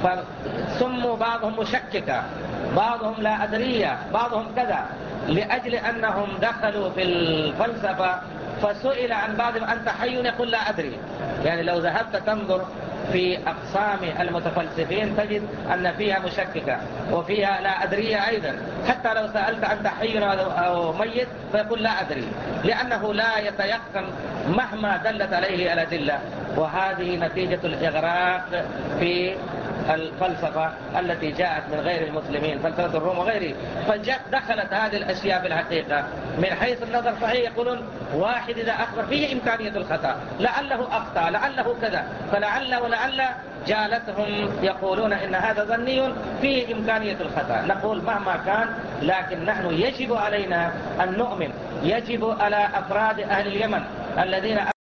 A: فسموا بعضهم مشككة، بعضهم لا أدرية، بعضهم كذا، لأجل أنهم دخلوا في الفلسفة. فسئل عن بعضهم أنت حي؟ يقول لا أدري. يعني لو ذهبت تنظر في أقسام المتفلسفين تجد أن فيها مشككة وفيها لا أدرية أيضا. حتى لو سألت أنت حي أو ميت فيقول لا أدري، لأنه لا يتيقن مهما دلت عليه الأدلة. وهذه نتيجة الإغراق في الفلسفة التي جاءت من غير المسلمين، فلسفة الروم وغيره. فدخلت هذه الأشياء في الحقيقة من حيث النظر صحيح، يقولون واحد إذا أخبر فيه إمكانية الخطأ، لعله أخطأ، لعله كذا، فلعل ولعل جالتهم يقولون إن هذا ظني فيه إمكانية الخطأ. نقول مهما كان، لكن نحن يجب علينا أن نؤمن، يجب على أفراد أهل اليمن الذين